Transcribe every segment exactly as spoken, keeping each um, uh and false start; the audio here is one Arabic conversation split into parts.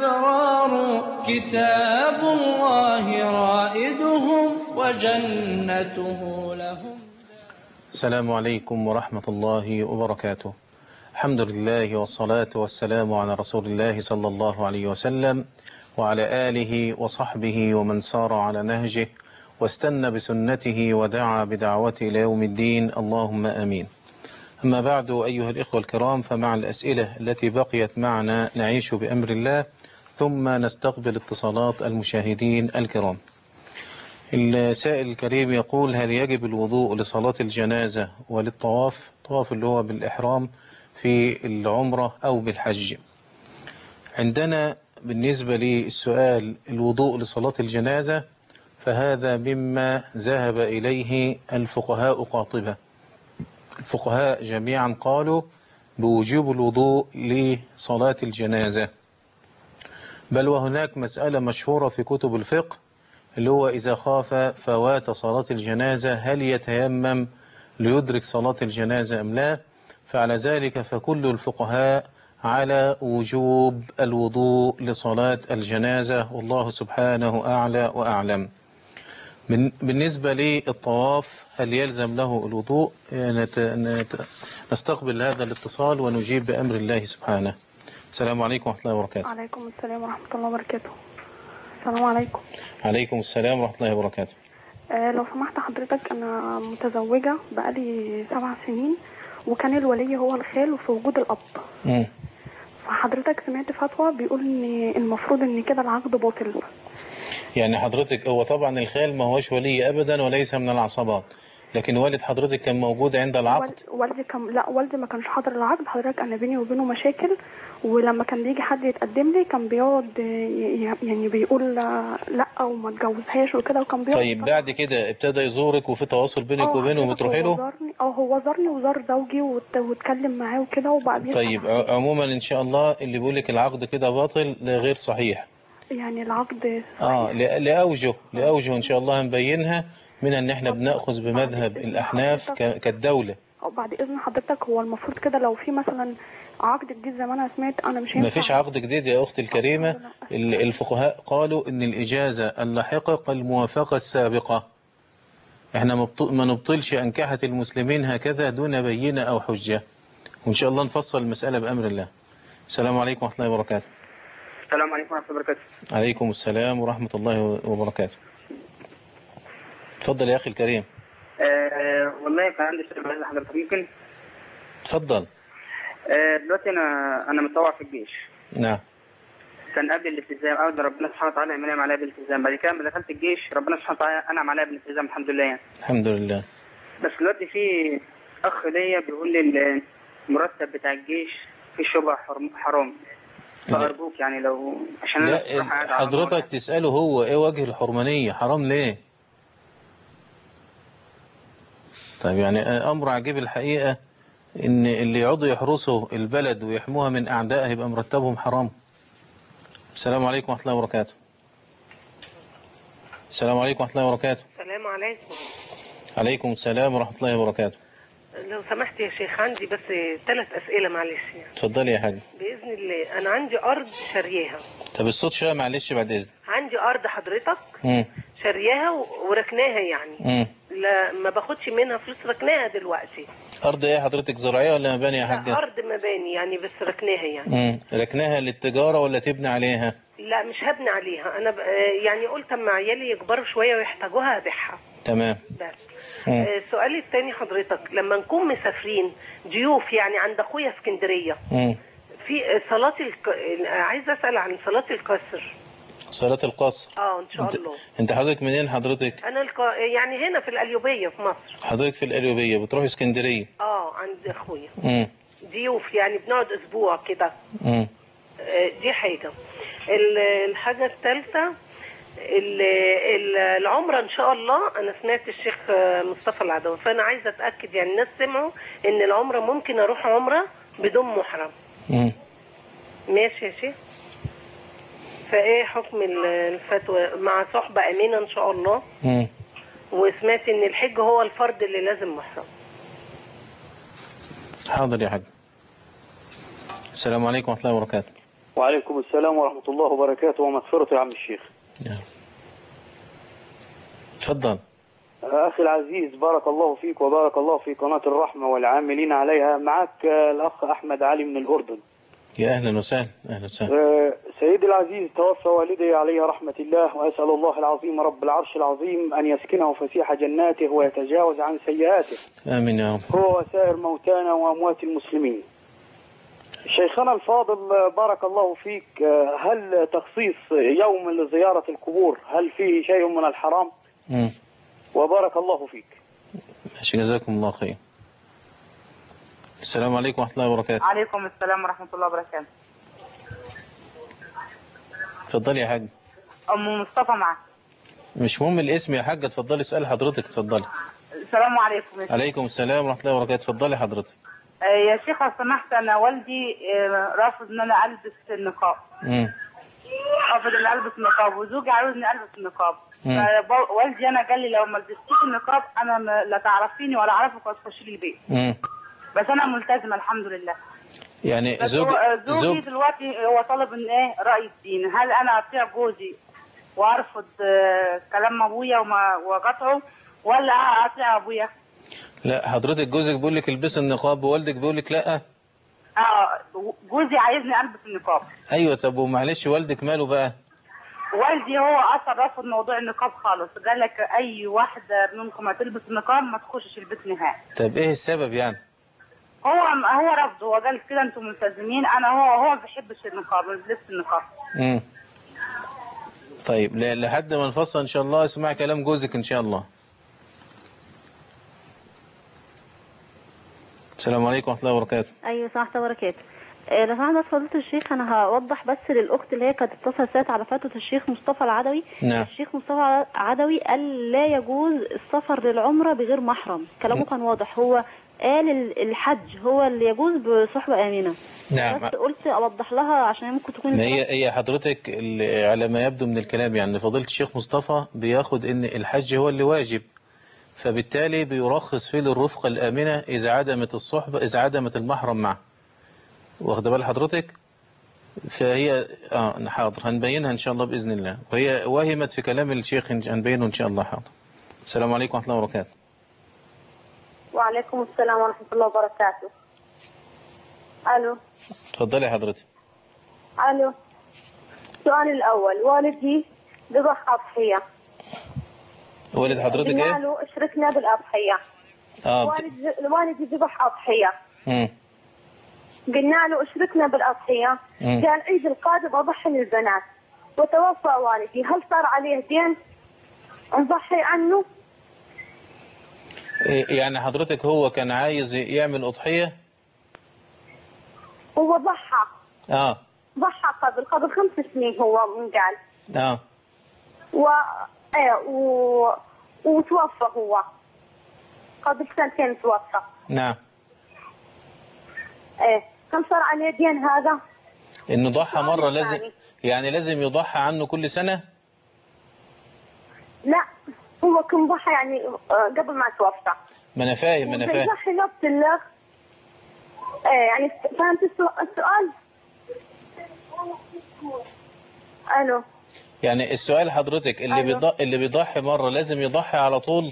الأبرار كتاب الله رائدهم وجنته لهم. السلام عليكم ورحمة الله وبركاته. الحمد لله والصلاة والسلام على رسول الله صلى الله عليه وسلم وعلى آله وصحبه ومن سار على نهجه واستنى بسنته ودعا بدعوته إلى يوم الدين، اللهم آمين. أما بعد، أيها الإخوة الكرام، فمع الأسئلة التي بقيت معنا نعيش بأمر الله، ثم نستقبل اتصالات المشاهدين الكرام. السائل الكريم يقول: هل يجب الوضوء لصلاة الجنازة وللطواف؟ طواف اللي هو بالإحرام في العمرة أو بالحج. عندنا بالنسبة للسؤال الوضوء لصلاة الجنازة، فهذا مما ذهب إليه الفقهاء قاطبة. الفقهاء جميعا قالوا بوجوب الوضوء لصلاة الجنازة، بل وهناك مسألة مشهورة في كتب الفقه اللي هو إذا خاف فوات صلاة الجنازة هل يتيمم ليدرك صلاة الجنازة أم لا؟ فعلى ذلك فكل الفقهاء على وجوب الوضوء لصلاة الجنازة، والله سبحانه أعلى وأعلم. بالنسبة للطواف هل يلزم له الوضوء؟ نستقبل هذا الاتصال ونجيب بأمر الله سبحانه. السلام عليكم ورحمة الله وبركاته. عليكم السلام ورحمة الله وبركاته. السلام عليكم. عليكم السلام ورحمة الله وبركاته. آه لو سمحت حضرتك، أنا متزوجة بقالي سبع سنين، وكان الولي هو الخال في وجود الأب. م. فحضرتك سمعت فتوى بيقول إن المفروض إن كده العقد باطل. يعني حضرتك، هو طبعا الخال ما هوش ولي أبدا وليس من العصبات، لكن والد حضرتك كان موجود عند العقد؟ والدي كان لا والدي ما كانش حاضر العقد حضرتك. أنا بيني وبينه مشاكل، ولما كان بيجي حد يتقدم لي كان بيقعد يعني بيقول لا وما اتجوزهاش وكده، وكان بيقعد. طيب بعد كده ابتدى يزورك وفي تواصل بينك وبينه وبتروحي له؟ اه هو زارني وزار زوجي واتكلم معاه وكده وبقى. طيب عموما ان شاء الله اللي بيقول لك العقد كده باطل غير صحيح. يعني العقد صحيح. اه لأوجه لأوجه ان شاء الله هنبينها، من ان احنا بنأخذ بمذهب الأحناف كالدولة. بعد اذن حضرتك، هو المفروض كده لو في مثلا عقد جديد زي ما انا سمعت، انا مش هينفع. ما فيش عقد جديد يا اختي الكريمة. الفقهاء قالوا ان الإجازة اللاحقة كالموافقة السابقة. احنا ما نبطلش أنكحة المسلمين هكذا دون بينة أو حجة، وإن شاء الله نفصل المسألة بأمر الله. السلام عليكم ورحمة الله وبركاته. السلام عليكم ورحمة الله وبركاته. عليكم السلام ورحمة الله وبركاته. تفضل يا أخي الكريم. أه والله كان عندي سؤال لحضرتك، ممكن؟ تفضل. أه دلوقتي أنا أنا متطوع في الجيش. نعم. كان قبل الالتزام أو ربنا سبحانه وتعالى ينعم عليا بالالتزام، بعد كده لما دخلت الجيش ربنا سبحانه وتعالى أنعم عليا بالالتزام الحمد لله يعني. الحمد لله. بس دلوقتي في أخ ليا بيقول لي المرتب بتاع الجيش في شبه حرام، فأرجوك يعني لو عشان لا حضرتك تسأله هو إيه وجه الحرمانية، حرام ليه؟ طيب يعني أمر عجيب الحقيقة إن اللي يقعدوا يحرسوا البلد ويحموها من أعدائها يبقى مرتبهم حرام. السلام عليكم ورحمة الله وبركاته. السلام عليكم ورحمة الله وبركاته. السلام عليكم. عليكم السلام ورحمة الله وبركاته. لو سمحت يا شيخ، عندي بس ثلاث أسئلة معلش. اتفضلي يا حاج. بإذن الله. أنا عندي أرض شارياها. طب الصوت شوية معلش بعد إذن. عندي أرض حضرتك مم. شارياها وركناها يعني. مم. لا ما باخدش منها فلوس، ركناها دلوقتي. أرض إيه حضرتك، زراعية ولا مباني يا حاجة؟ أرض مباني يعني، بس ركناها يعني. مم. ركناها للتجارة ولا تبني عليها؟ لا مش هبني عليها، أنا ب... يعني قلت أما عيالي يكبروا شوية ويحتاجوها أبيعها. تمام. بس آه سؤالي الثاني حضرتك، لما نكون مسافرين ضيوف يعني عند أخويا في اسكندرية، في صلاة الك... عايز أسأل عن صلاة القصر. صلاة القصر. اه ان شاء انت... الله. انت حضرتك منين حضرتك؟ انا الق... يعني هنا في القليوبية في مصر. حضرتك في القليوبية بتروح اسكندرية؟ اه عند اخويا. امم ضيوف يعني بنقعد اسبوع كده. امم آه دي حاجة. الحاجة الثالثة العمرة ان شاء الله. انا سمعت الشيخ مصطفى العدوي، فانا عايزة اتأكد يعني الناس سمعوا ان العمرة ممكن اروح عمرة بدون محرم. امم ماشي يا شيخ. فايه حكم الفتوى مع صحبة امينة ان شاء الله؟ امم وسمعت ان الحج هو الفرض اللي لازم محرم. حاضر يا حاج. السلام عليكم ورحمة الله وبركاته. وعليكم السلام ورحمة الله وبركاته ومغفرته يا عم الشيخ. تفضل. أخي العزيز، بارك الله فيك وبارك الله في قناة الرحمة والعاملين عليها. معك الأخ أحمد علي من الأردن. يا أهلا وسهلا. أهلا وسهلا. أه سيدي العزيز، توفى والدي عليه رحمة الله، وأسأل الله العظيم رب العرش العظيم أن يسكنه فسيح جناته ويتجاوز عن سيئاته. آمين يا رب. هو وسائر موتانا وأموات المسلمين. شيخنا الفاضل بارك الله فيك، هل تخصيص يوم لزيارة القبور هل فيه شيء من الحرام؟ مم. وبارك الله فيك. ماشي، جزاكم الله خير. السلام عليكم ورحمة الله وبركاته. عليكم السلام ورحمة الله وبركاته. اتفضلي يا حاج. أم مصطفى معك. مش مهم الاسم يا حاجة، اتفضلي اسأل حضرتك. اتفضلي. السلام عليكم يا شيخ. عليكم السلام ورحمة الله وبركاته. اتفضلي حضرتك. آه يا شيخ لو سمحت، أنا والدي آه رافض إن أنا ألبس النقاب. امم رافض إن ألبس النقاب، وزوجي عاوز إني ألبس النقاب. فوالدي أنا قال لي لو ما لبستيش النقاب أنا م... لا تعرفيني ولا أعرفك ولا تخشي لي البيت. امم بس أنا ملتزمة الحمد لله. يعني بس زوج هو زوجي زوج دلوقتي هو طلب إن إيه رأي الدين، هل أنا أطيع جوزي وأرفض آه كلام أبويا وما وقطعه، ولا أطيع أبويا؟ لا، حضرتك جوزك بيقول لك البس النقاب ووالدك بيقول لك لا. اه جوزي عايزني البس النقاب. ايوه، طب ومعلش والدك ماله بقى؟ والدي هو اصلا رفض موضوع النقاب خالص، قال لك اي واحده منكم هتلبس النقاب ما تخشش البيت نهائي. طب ايه السبب يعني؟ هو هو رفض، هو قال كده انتم ملتزمين، انا هو هو ما بيحبش النقاب، ما بيلبسش النقاب. امم طيب لحد ما نفصل ان شاء الله اسمع كلام جوزك ان شاء الله. السلام عليكم ورحمة الله وبركاته. ايوه ورحمة الله وبركاته. آه لو سمحت فضيلة الشيخ، انا هوضح بس للاخت اللي هي كانت اتصلت ساعة على فتوى الشيخ مصطفى العدوي. نعم. الشيخ مصطفى العدوي قال لا يجوز السفر للعمرة بغير محرم، كلامه كان واضح. هو قال الحج هو اللي يجوز بصحبة آمنة. نعم. بس قلت اوضح لها عشان ممكن تكون ما هي هي حضرتك على ما يبدو من الكلام يعني فضيلة الشيخ مصطفى بياخد ان الحج هو اللي واجب، فبالتالي بيرخص فيه للرفقة الآمنة إذا عدمت الصحبة، إذا عدمت المحرم معه. واخد بال حضرتك؟ فهي اه حاضر هنبينها إن شاء الله بإذن الله، وهي وهمت في كلام الشيخ هنبينه إن شاء الله. حاضر. السلام عليكم ورحمة الله وبركاته. وعليكم السلام ورحمة الله وبركاته. ألو. اتفضلي حضرتك. ألو. السؤال الأول، والدي ذبح أضحية. والد حضرتك ايه؟ قلنا له اشركنا بالأضحية. اه والد والدي ذبح أضحية. امم قلنا له اشركنا بالأضحية. مم. قال عيد القادم أضحي للبنات. وتوفى والدي، هل صار عليه دين نضحي عنه؟ يعني حضرتك هو كان عايز يعمل أضحية؟ هو ضحى. اه ضحى قبل قبل خمس سنين هو من قال. اه و ايه و... وتوفى هو قبل سنتين توفى. نعم. ايه كم صار عليه دين هذا؟ انه ضحى مرة لازم يعني لازم يضحى عنه كل سنة؟ لا هو كم ضحى يعني قبل ما توفى. ما انا فاهم ما انا فاهم. ضحي نفس الله. ايه يعني فهمت السؤال؟ الو. يعني السؤال حضرتك اللي بيضحي اللي بيضحي مرة لازم يضحي على طول؟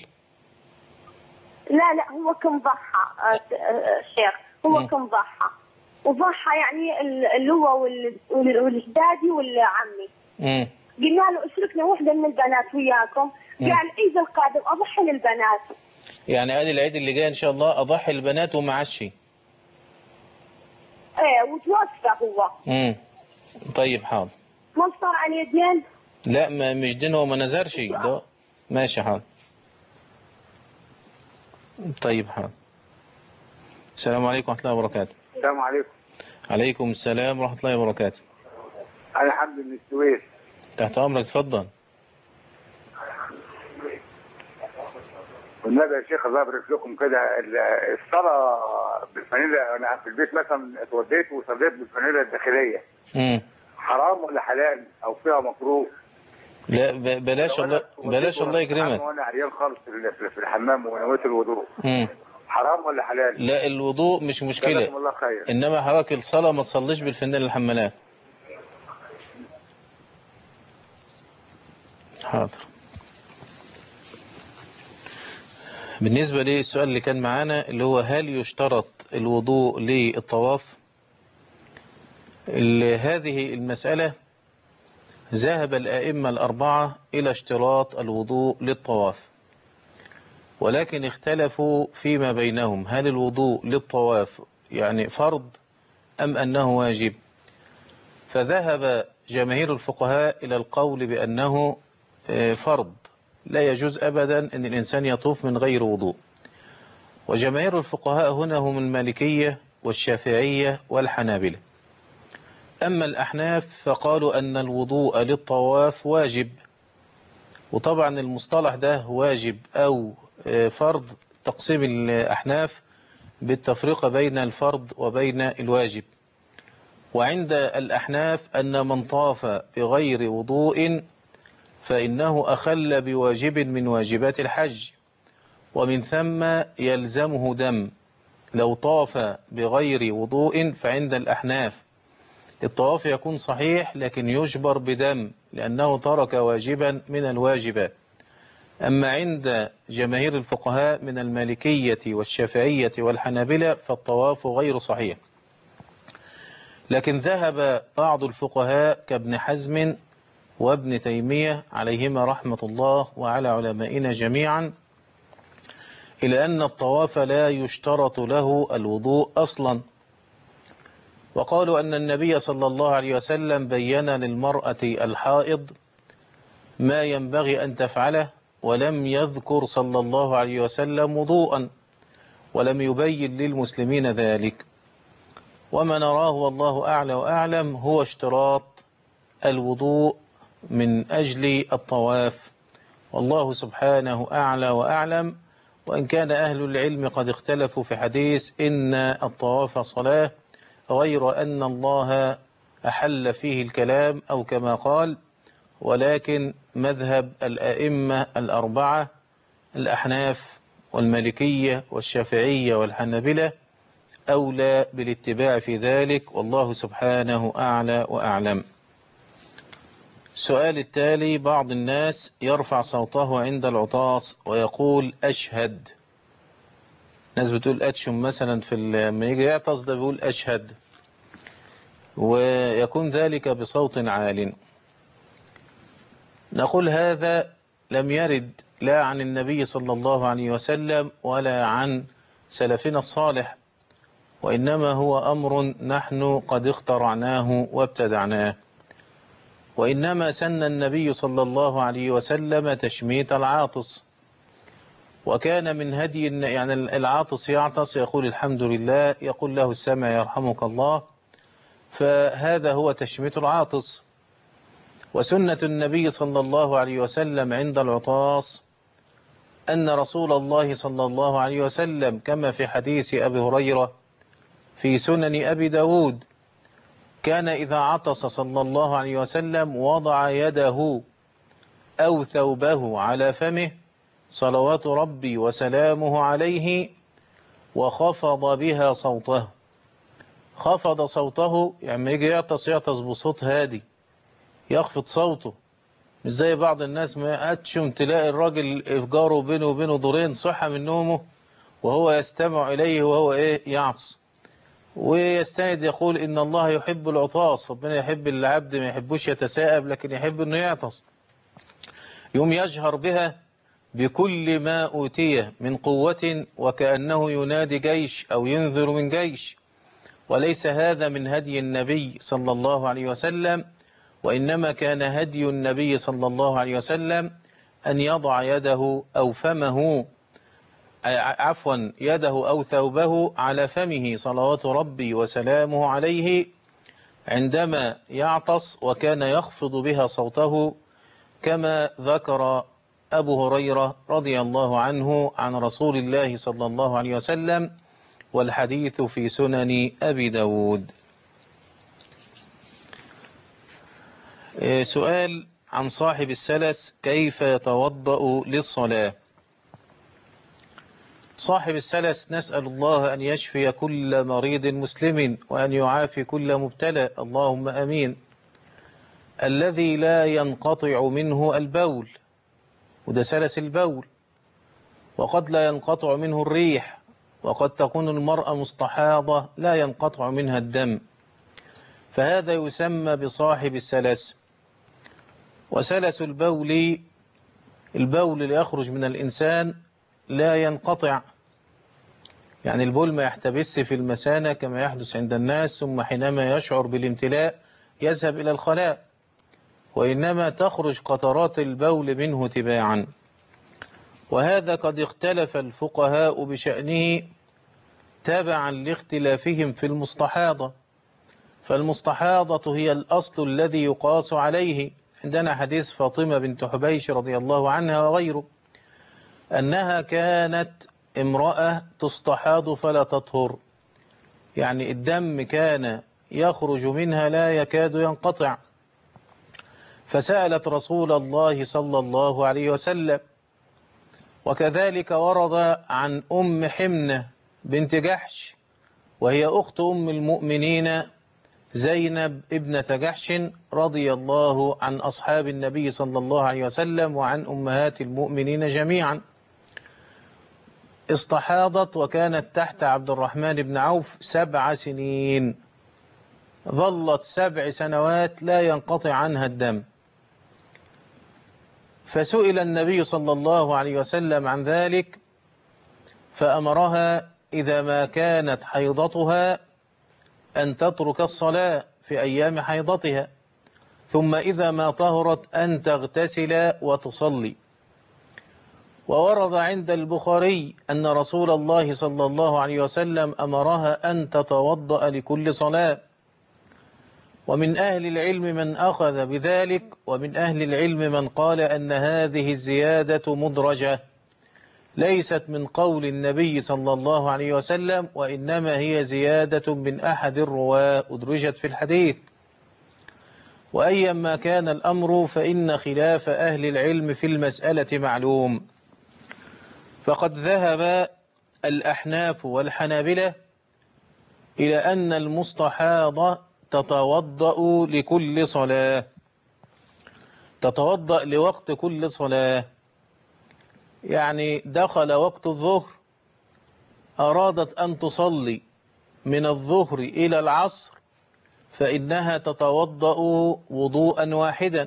لا لا هو كم ضحى الشيخ، هو م. كم ضحى وضحى يعني اللي هو والجدادي والعمي. امم قلنا له اشركنا وحده من البنات وياكم، قال العيد القادم اضحي للبنات. يعني قال العيد اللي جاي ان شاء الله اضحي للبنات وما عادش. ايه وتوفى هو. امم طيب حاضر. ما صار عليه دين؟ لا ما مش دين، هو ما نزرش ده. ماشي حاضر. طيب حاضر. السلام عليكم ورحمة الله وبركاته. السلام عليكم. عليكم السلام ورحمة الله وبركاته. أنا حمد من السويس. تحت أمرك اتفضل. والنبي يا شيخ الله يبارك لكم كده الصلاة بالفانيلا، أنا في البيت مثلا اتوديت وصليت بالفانيلا الداخلية. امم حرام ولا حلال أو فيها مكروه؟ لا بلاش الله بلاش الله يكرمك. وانا عريان خالص في الحمام ونويت الوضوء. امم حرام ولا حلال؟ لا الوضوء مش مشكلة، الله خير. انما حضرتك الصلاة ما تصليش بالفنان الحمالات. حاضر. بالنسبة للسؤال اللي كان معانا اللي هو هل يشترط الوضوء للطواف؟ هذه المسألة ذهب الأئمة الأربعة إلى اشتراط الوضوء للطواف، ولكن اختلفوا فيما بينهم هل الوضوء للطواف يعني فرض أم أنه واجب. فذهب جماهير الفقهاء إلى القول بأنه فرض، لا يجوز أبدا أن الإنسان يطوف من غير وضوء. وجماهير الفقهاء هنا هم المالكية والشافعية والحنابلة. أما الأحناف فقالوا أن الوضوء للطواف واجب، وطبعا المصطلح ده واجب أو فرض تقسيم الأحناف بالتفرقة بين الفرض وبين الواجب. وعند الأحناف أن من طاف بغير وضوء فإنه أخل بواجب من واجبات الحج، ومن ثم يلزمه دم. لو طاف بغير وضوء فعند الأحناف الطواف يكون صحيح لكن يجبر بدم لأنه ترك واجبا من الواجبات. أما عند جماهير الفقهاء من المالكية والشافعية والحنابلة فالطواف غير صحيح. لكن ذهب بعض الفقهاء كابن حزم وابن تيمية عليهما رحمة الله وعلى علمائنا جميعا إلى أن الطواف لا يشترط له الوضوء أصلا، وقالوا أن النبي صلى الله عليه وسلم بين للمرأة الحائض ما ينبغي أن تفعله، ولم يذكر صلى الله عليه وسلم وضوءا، ولم يبين للمسلمين ذلك. وما نراه والله أعلى وأعلم هو اشتراط الوضوء من أجل الطواف، والله سبحانه أعلى وأعلم. وإن كان أهل العلم قد اختلفوا في حديث إن الطواف صلاة، غير أن الله أحل فيه الكلام أو كما قال، ولكن مذهب الأئمة الأربعة الأحناف والمالكية والشافعية والحنابلة أولى بالاتباع في ذلك، والله سبحانه أعلى وأعلم. السؤال التالي: بعض الناس يرفع صوته عند العطاس ويقول أشهد. ناس بتقول أتشم مثلا في لما يجي يعطس ده بيقول أشهد، ويكون ذلك بصوت عال. نقول هذا لم يرد لا عن النبي صلى الله عليه وسلم ولا عن سلفنا الصالح، وإنما هو أمر نحن قد اخترعناه وابتدعناه. وإنما سن النبي صلى الله عليه وسلم تشميت العاطس، وكان من هدي يعني العاطس يعطس يقول الحمد لله، يقول له السمع يرحمك الله، فهذا هو تشميت العاطس. وسنة النبي صلى الله عليه وسلم عند العطاس أن رسول الله صلى الله عليه وسلم كما في حديث أبي هريرة في سنن أبي داود كان إذا عطس صلى الله عليه وسلم وضع يده أو ثوبه على فمه صلوات ربي وسلامه عليه وخفض بها صوته. خفض صوته يعني يجي يعطس يعطس بصوت هادي، يخفض صوته، مش زي بعض الناس ما أتشم تلاقي الراجل إفجاره بينه وبينه دورين صحة من نومه وهو يستمع إليه وهو إيه يعطس، ويستند يقول إن الله يحب العطاس. ربنا يحب العبد ما يحبوش يتساءب لكن يحب إنه يعطس. يوم يجهر بها بكل ما أوتي من قوة وكأنه ينادي جيش أو ينذر من جيش، وليس هذا من هدي النبي صلى الله عليه وسلم، وإنما كان هدي النبي صلى الله عليه وسلم أن يضع يده أو فمه عفوا يده أو ثوبه على فمه صلوات ربي وسلامه عليه عندما يعطس، وكان يخفض بها صوته كما ذكر أبو هريرة رضي الله عنه عن رسول الله صلى الله عليه وسلم، والحديث في سنن أبي داود. سؤال عن صاحب السلس: كيف يتوضأ للصلاة؟ صاحب السلس نسأل الله أن يشفي كل مريض مسلم وأن يعافي كل مبتلى، اللهم أمين. الذي لا ينقطع منه البول وده سلس البول، وقد لا ينقطع منه الريح، وقد تكون المرأة مستحاضة لا ينقطع منها الدم، فهذا يسمى بصاحب السلس. وسلس البول البول اللي يخرج من الإنسان لا ينقطع، يعني البول ما يحتبس في المثانة كما يحدث عند الناس ثم حينما يشعر بالامتلاء يذهب إلى الخلاء، وإنما تخرج قطرات البول منه تباعا. وهذا قد اختلف الفقهاء بشأنه تابعا لاختلافهم في المستحاضة، فالمستحاضة هي الأصل الذي يقاس عليه. عندنا حديث فاطمة بنت حبيش رضي الله عنها وغيره أنها كانت امرأة تستحاض فلا تطهر، يعني الدم كان يخرج منها لا يكاد ينقطع، فسألت رسول الله صلى الله عليه وسلم. وكذلك ورد عن أم حمنة بنت جحش وهي أخت أم المؤمنين زينب ابنة جحش رضي الله عن أصحاب النبي صلى الله عليه وسلم وعن أمهات المؤمنين جميعا، استحاضت وكانت تحت عبد الرحمن بن عوف سبع سنين، ظلت سبع سنوات لا ينقطع عنها الدم. فسئل النبي صلى الله عليه وسلم عن ذلك فأمرها إذا ما كانت حيضتها أن تترك الصلاة في أيام حيضتها، ثم إذا ما طهرت أن تغتسل وتصلي. وورد عند البخاري أن رسول الله صلى الله عليه وسلم أمرها أن تتوضأ لكل صلاة. ومن أهل العلم من أخذ بذلك، ومن أهل العلم من قال أن هذه الزيادة مدرجة ليست من قول النبي صلى الله عليه وسلم، وإنما هي زيادة من أحد الرواة أدرجت في الحديث. وأيما كان الأمر فإن خلاف أهل العلم في المسألة معلوم، فقد ذهب الأحناف والحنابلة إلى أن المستحاضة تتوضأ لكل صلاة، تتوضأ لوقت كل صلاة. يعني دخل وقت الظهر أرادت أن تصلي من الظهر إلى العصر فإنها تتوضأ وضوءا واحدا،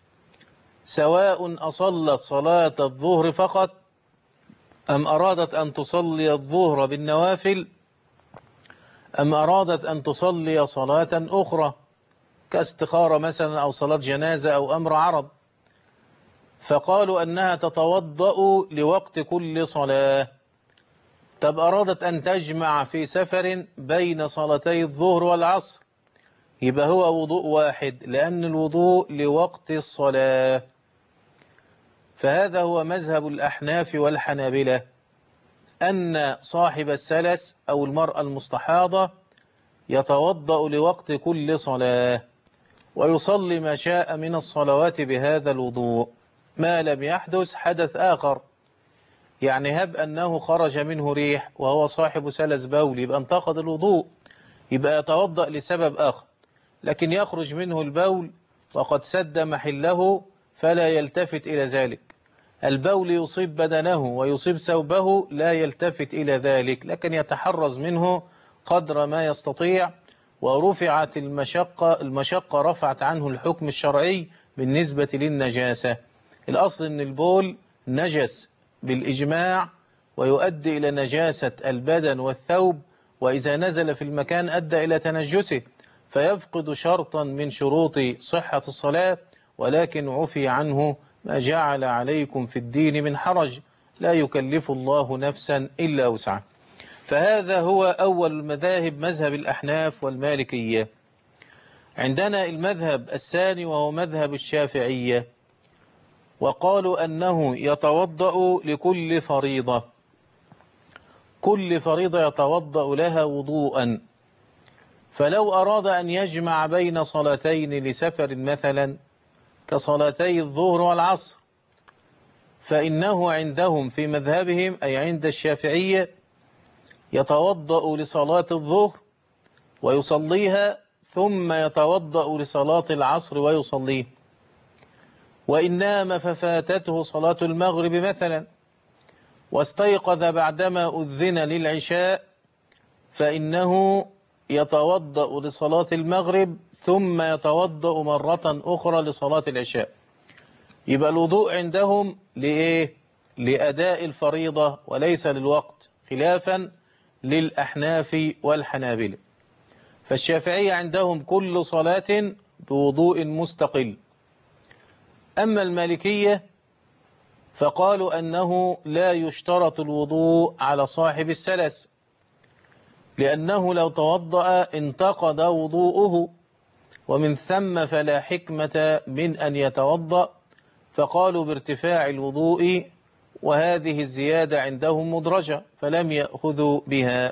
سواء أصلت صلاة الظهر فقط أم أرادت أن تصلي الظهر بالنوافل أم أرادت أن تصلي صلاة أخرى كاستخارة مثلا أو صلاة جنازة أو أمر عرض، فقالوا أنها تتوضأ لوقت كل صلاة. طب أرادت أن تجمع في سفر بين صلاتي الظهر والعصر يبقى هو وضوء واحد، لأن الوضوء لوقت الصلاة. فهذا هو مذهب الأحناف والحنابلة، أن صاحب السلس أو المرأة المستحاضة يتوضأ لوقت كل صلاة ويصلي ما شاء من الصلوات بهذا الوضوء ما لم يحدث حدث آخر. يعني هب أنه خرج منه ريح وهو صاحب سلس بول يبقى انتقض الوضوء، يبقى يتوضأ لسبب آخر. لكن يخرج منه البول وقد سد محله فلا يلتفت إلى ذلك. البول يصيب بدنه ويصيب ثوبه لا يلتفت إلى ذلك، لكن يتحرز منه قدر ما يستطيع. ورفعت المشقة المشقة رفعت عنه الحكم الشرعي بالنسبة للنجاسة. الأصل أن البول نجس بالإجماع ويؤدي إلى نجاسة البدن والثوب، وإذا نزل في المكان أدى إلى تنجسه فيفقد شرطا من شروط صحة الصلاة. ولكن عفي عنه ما جعل عليكم في الدين من حرج، لا يكلف الله نفسا إلا وسعها. فهذا هو أول المذاهب، مذهب الأحناف والمالكية. عندنا المذهب الثاني وهو مذهب الشافعية، وقالوا أنه يتوضأ لكل فريضة، كل فريضة يتوضأ لها وضوءا. فلو أراد أن يجمع بين صلاتين لسفر مثلا كصلاتي الظهر والعصر فإنه عندهم في مذهبهم أي عند الشافعية يتوضأ لصلاة الظهر ويصليها ثم يتوضأ لصلاة العصر ويصليه. وإن نام ففاتته صلاة المغرب مثلا واستيقظ بعدما أذن للعشاء فإنه يتوضأ لصلاة المغرب ثم يتوضأ مرة أخرى لصلاة العشاء. يبقى الوضوء عندهم لإيه؟ لأداء الفريضة وليس للوقت، خلافا للأحناف والحنابلة. فالشافعية عندهم كل صلاة بوضوء مستقل. أما المالكية فقالوا أنه لا يشترط الوضوء على صاحب السلس، لأنه لو توضأ انتقض وضوءه، ومن ثم فلا حكمة من أن يتوضأ، فقالوا بارتفاع الوضوء، وهذه الزيادة عندهم مدرجة فلم يأخذوا بها.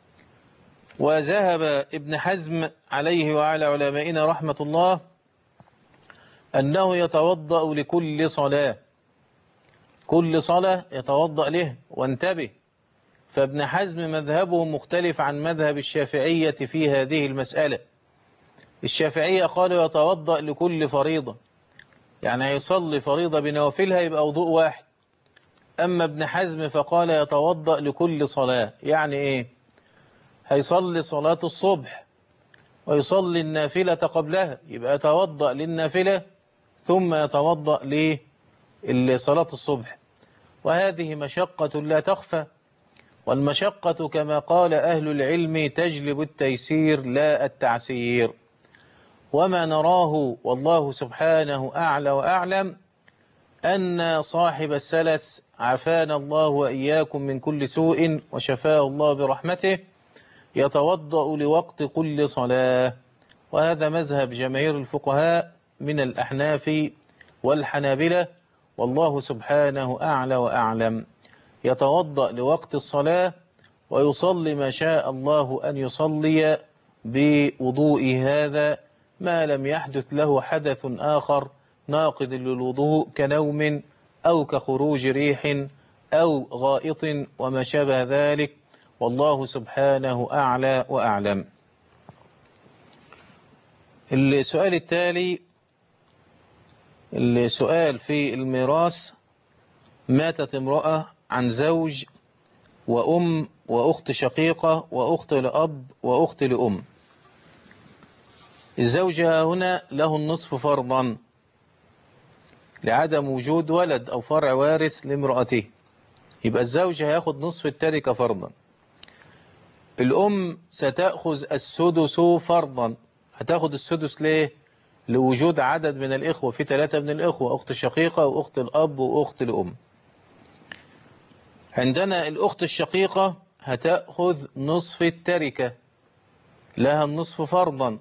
وذهب ابن حزم عليه وعلى علمائنا رحمة الله أنه يتوضأ لكل صلاة، كل صلاة يتوضأ له. وانتبه، فابن حزم مذهبه مختلف عن مذهب الشافعية في هذه المسألة. الشافعية قالوا يتوضأ لكل فريضة، يعني هيصلي فريضة بنوافلها يبقى وضوء واحد. أما ابن حزم فقال يتوضأ لكل صلاة، يعني إيه؟ هيصلي صلاة الصبح ويصلي النافلة قبلها، يبقى يتوضأ للنافلة ثم يتوضأ لصلاة الصبح. وهذه مشقة لا تخفى، والمشقة كما قال أهل العلم تجلب التيسير لا التعسير. وما نراه والله سبحانه أعلى وأعلم أن صاحب السلس عافانا الله وإياكم من كل سوء وشفاه الله برحمته يتوضأ لوقت كل صلاة. وهذا مذهب جماهير الفقهاء من الأحناف والحنابلة، والله سبحانه أعلى وأعلم. يتوضأ لوقت الصلاة ويصلي ما شاء الله أن يصلي بوضوء هذا، ما لم يحدث له حدث آخر ناقض للوضوء كنوم أو كخروج ريح أو غائط وما شابه ذلك، والله سبحانه أعلى وأعلم. السؤال التالي السؤال في الميراث: ماتت امرأة عن زوج وأم وأخت شقيقة وأخت لأب وأخت لأم. الزوج هنا له النصف فرضا لعدم وجود ولد أو فرع وارث لامرأته، يبقى الزوج هياخد نصف التركة فرضا. الأم ستأخذ السدس فرضا. هتاخد السدس ليه؟ لوجود عدد من الإخوة، في ثلاثة من الإخوة، أخت شقيقة وأخت الأب وأخت الأم. عندنا الأخت الشقيقة هتأخذ نصف التركة، لها النصف فرضا.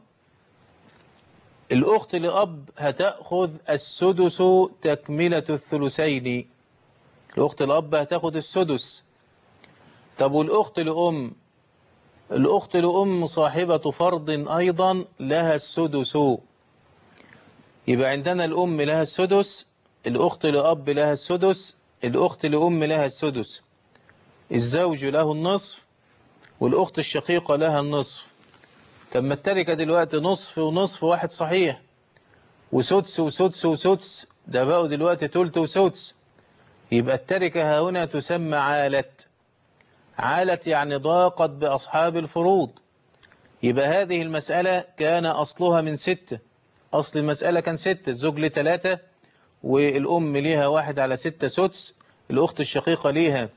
الأخت لأب هتأخذ السدس تكملة الثلثين، الأخت الأب هتأخذ السدس. طب والأخت لأم؟ الأخت لأم صاحبة فرض أيضا لها السدس. يبقى عندنا الأم لها السدس، الأخت لأب لها السدس، الأخت لأم لها السدس، الزوج له النصف، والأخت الشقيقة لها النصف. طب ما التركة دلوقتي نصف ونصف واحد صحيح، وسدس وسدس وسدس، ده بقوا دلوقتي تلت وسدس. يبقى التركة هنا تسمى عالة. عالة يعني ضاقت بأصحاب الفروض. يبقى هذه المسألة كان أصلها من ستة، أصل المسألة كان ستة، الزوج ليه ثلاثة والأم ليها واحد على ستة سدس، الأخت الشقيقة ليها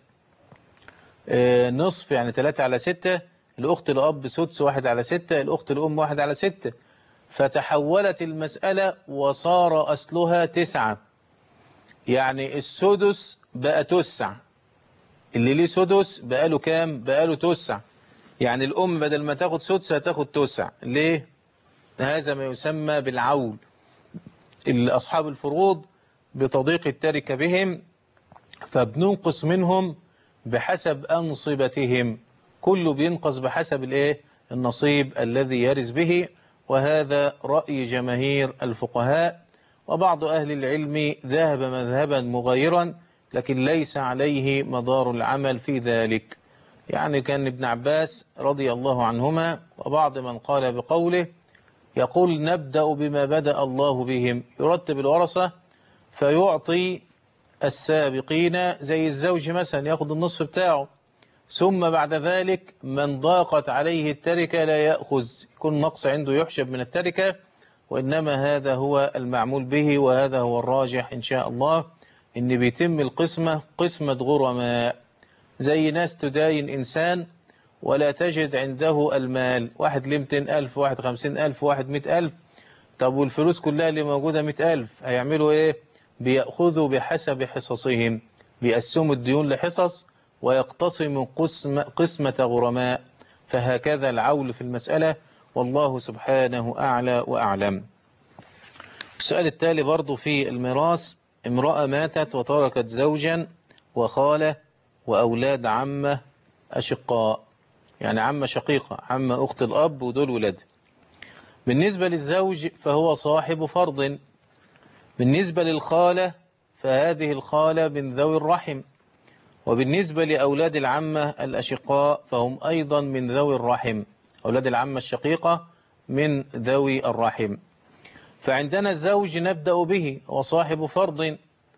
نصف يعني ثلاثة على ستة، الأخت لأب سدس واحد على ستة، الأخت لأم واحد على ستة. فتحولت المسألة وصار أصلها تسعة، يعني السدس بقى تسع، اللي ليه سدس بقى له كام؟ بقى له تسع. يعني الأم بدل ما تاخد سدس هتاخد تسع. ليه؟ هذا ما يسمى بالعول. أصحاب الفروض بتضيق التركة بهم، فبننقص منهم بحسب أنصبتهم، كله بينقص بحسب الايه؟ النصيب الذي يرث به. وهذا رأي جماهير الفقهاء، وبعض أهل العلم ذهب مذهبا مغايرا لكن ليس عليه مدار العمل في ذلك. يعني كان ابن عباس رضي الله عنهما وبعض من قال بقوله يقول: نبدأ بما بدأ الله بهم، يرتب الورثة فيعطي السابقين زي الزوج مثلا يأخذ النصف بتاعه، ثم بعد ذلك من ضاقت عليه التركة لا يأخذ، يكون نقص عنده يحشب من التركة، وإنما هذا هو المعمول به، وهذا هو الراجح إن شاء الله، إن بيتم القسمة قسمة غرماء، زي ناس تداين إنسان ولا تجد عنده المال، واحد ليه مئتين ألف، واحد خمسين ألف، واحد مئة ألف، طب والفلوس كلها اللي موجودة مئة ألف، هيعملوا إيه؟ بيأخذوا بحسب حصصهم، بيقسموا الديون لحصص ويقتسموا قسم قسمة غرماء، فهكذا العول في المسألة، والله سبحانه أعلى وأعلم. السؤال التالي برضو في الميراث: امرأة ماتت وتركت زوجا وخالة وأولاد عمة أشقاء، يعني عمة شقيقة، عمة أخت الأب ودول ولاد. بالنسبة للزوج فهو صاحب فرض، بالنسبة للخالة فهذه الخالة من ذوي الرحم، وبالنسبة لأولاد العمة الأشقاء فهم أيضا من ذوي الرحم، أولاد العمة الشقيقة من ذوي الرحم. فعندنا الزوج نبدأ به وصاحب فرض،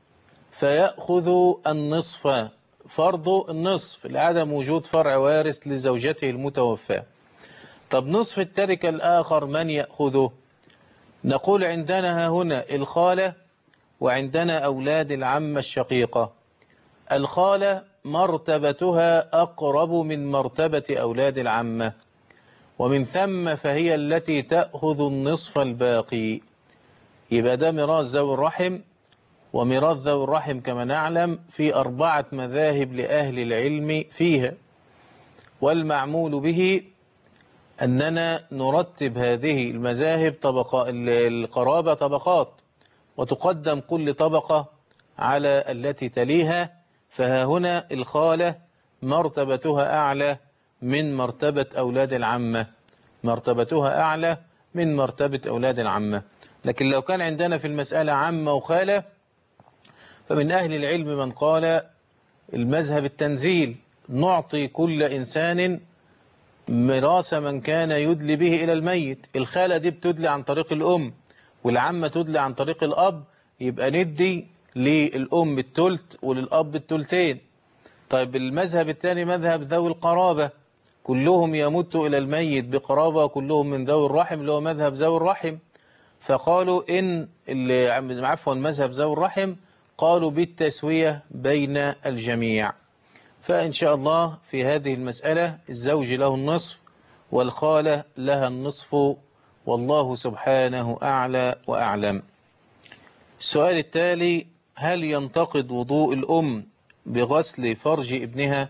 فيأخذ النصف، فرض النصف لعدم وجود فرع وارث لزوجته المتوفى. طب نصف التركة الآخر من يأخذه؟ نقول عندنا هنا الخالة وعندنا أولاد العمة الشقيقة. الخالة مرتبتها أقرب من مرتبة أولاد العمة، ومن ثم فهي التي تأخذ النصف الباقي. يبقى ده ميراث ذوي الرحم، وميراث ذوي الرحم كما نعلم في أربعة مذاهب لأهل العلم فيها، والمعمول به أننا نرتب هذه المذاهب طبقة القرابة طبقات، وتقدم كل طبقة على التي تليها. فها هنا الخالة مرتبتها أعلى من مرتبة أولاد العمة، مرتبتها أعلى من مرتبة أولاد العمة. لكن لو كان عندنا في المسألة عمة وخالة، فمن أهل العلم من قال المذهب التنزيل، نعطي كل إنسان ميراث من كان يدلي به إلى الميت. الخالة دي بتدلي عن طريق الأم، والعمة تدلي عن طريق الأب، يبقى ندي للأم التلت وللأب التلتين. طيب المذهب الثاني مذهب ذوي القرابة، كلهم يمتوا إلى الميت بقرابة، كلهم من ذوي الرحم، اللي هو مذهب ذوي الرحم. فقالوا إن اللي عفوا مذهب ذوي الرحم قالوا بالتسوية بين الجميع. فإن شاء الله في هذه المسألة الزوج له النصف والخالة لها النصف، والله سبحانه أعلى وأعلم. السؤال التالي: هل ينتقد وضوء الأم بغسل فرج ابنها؟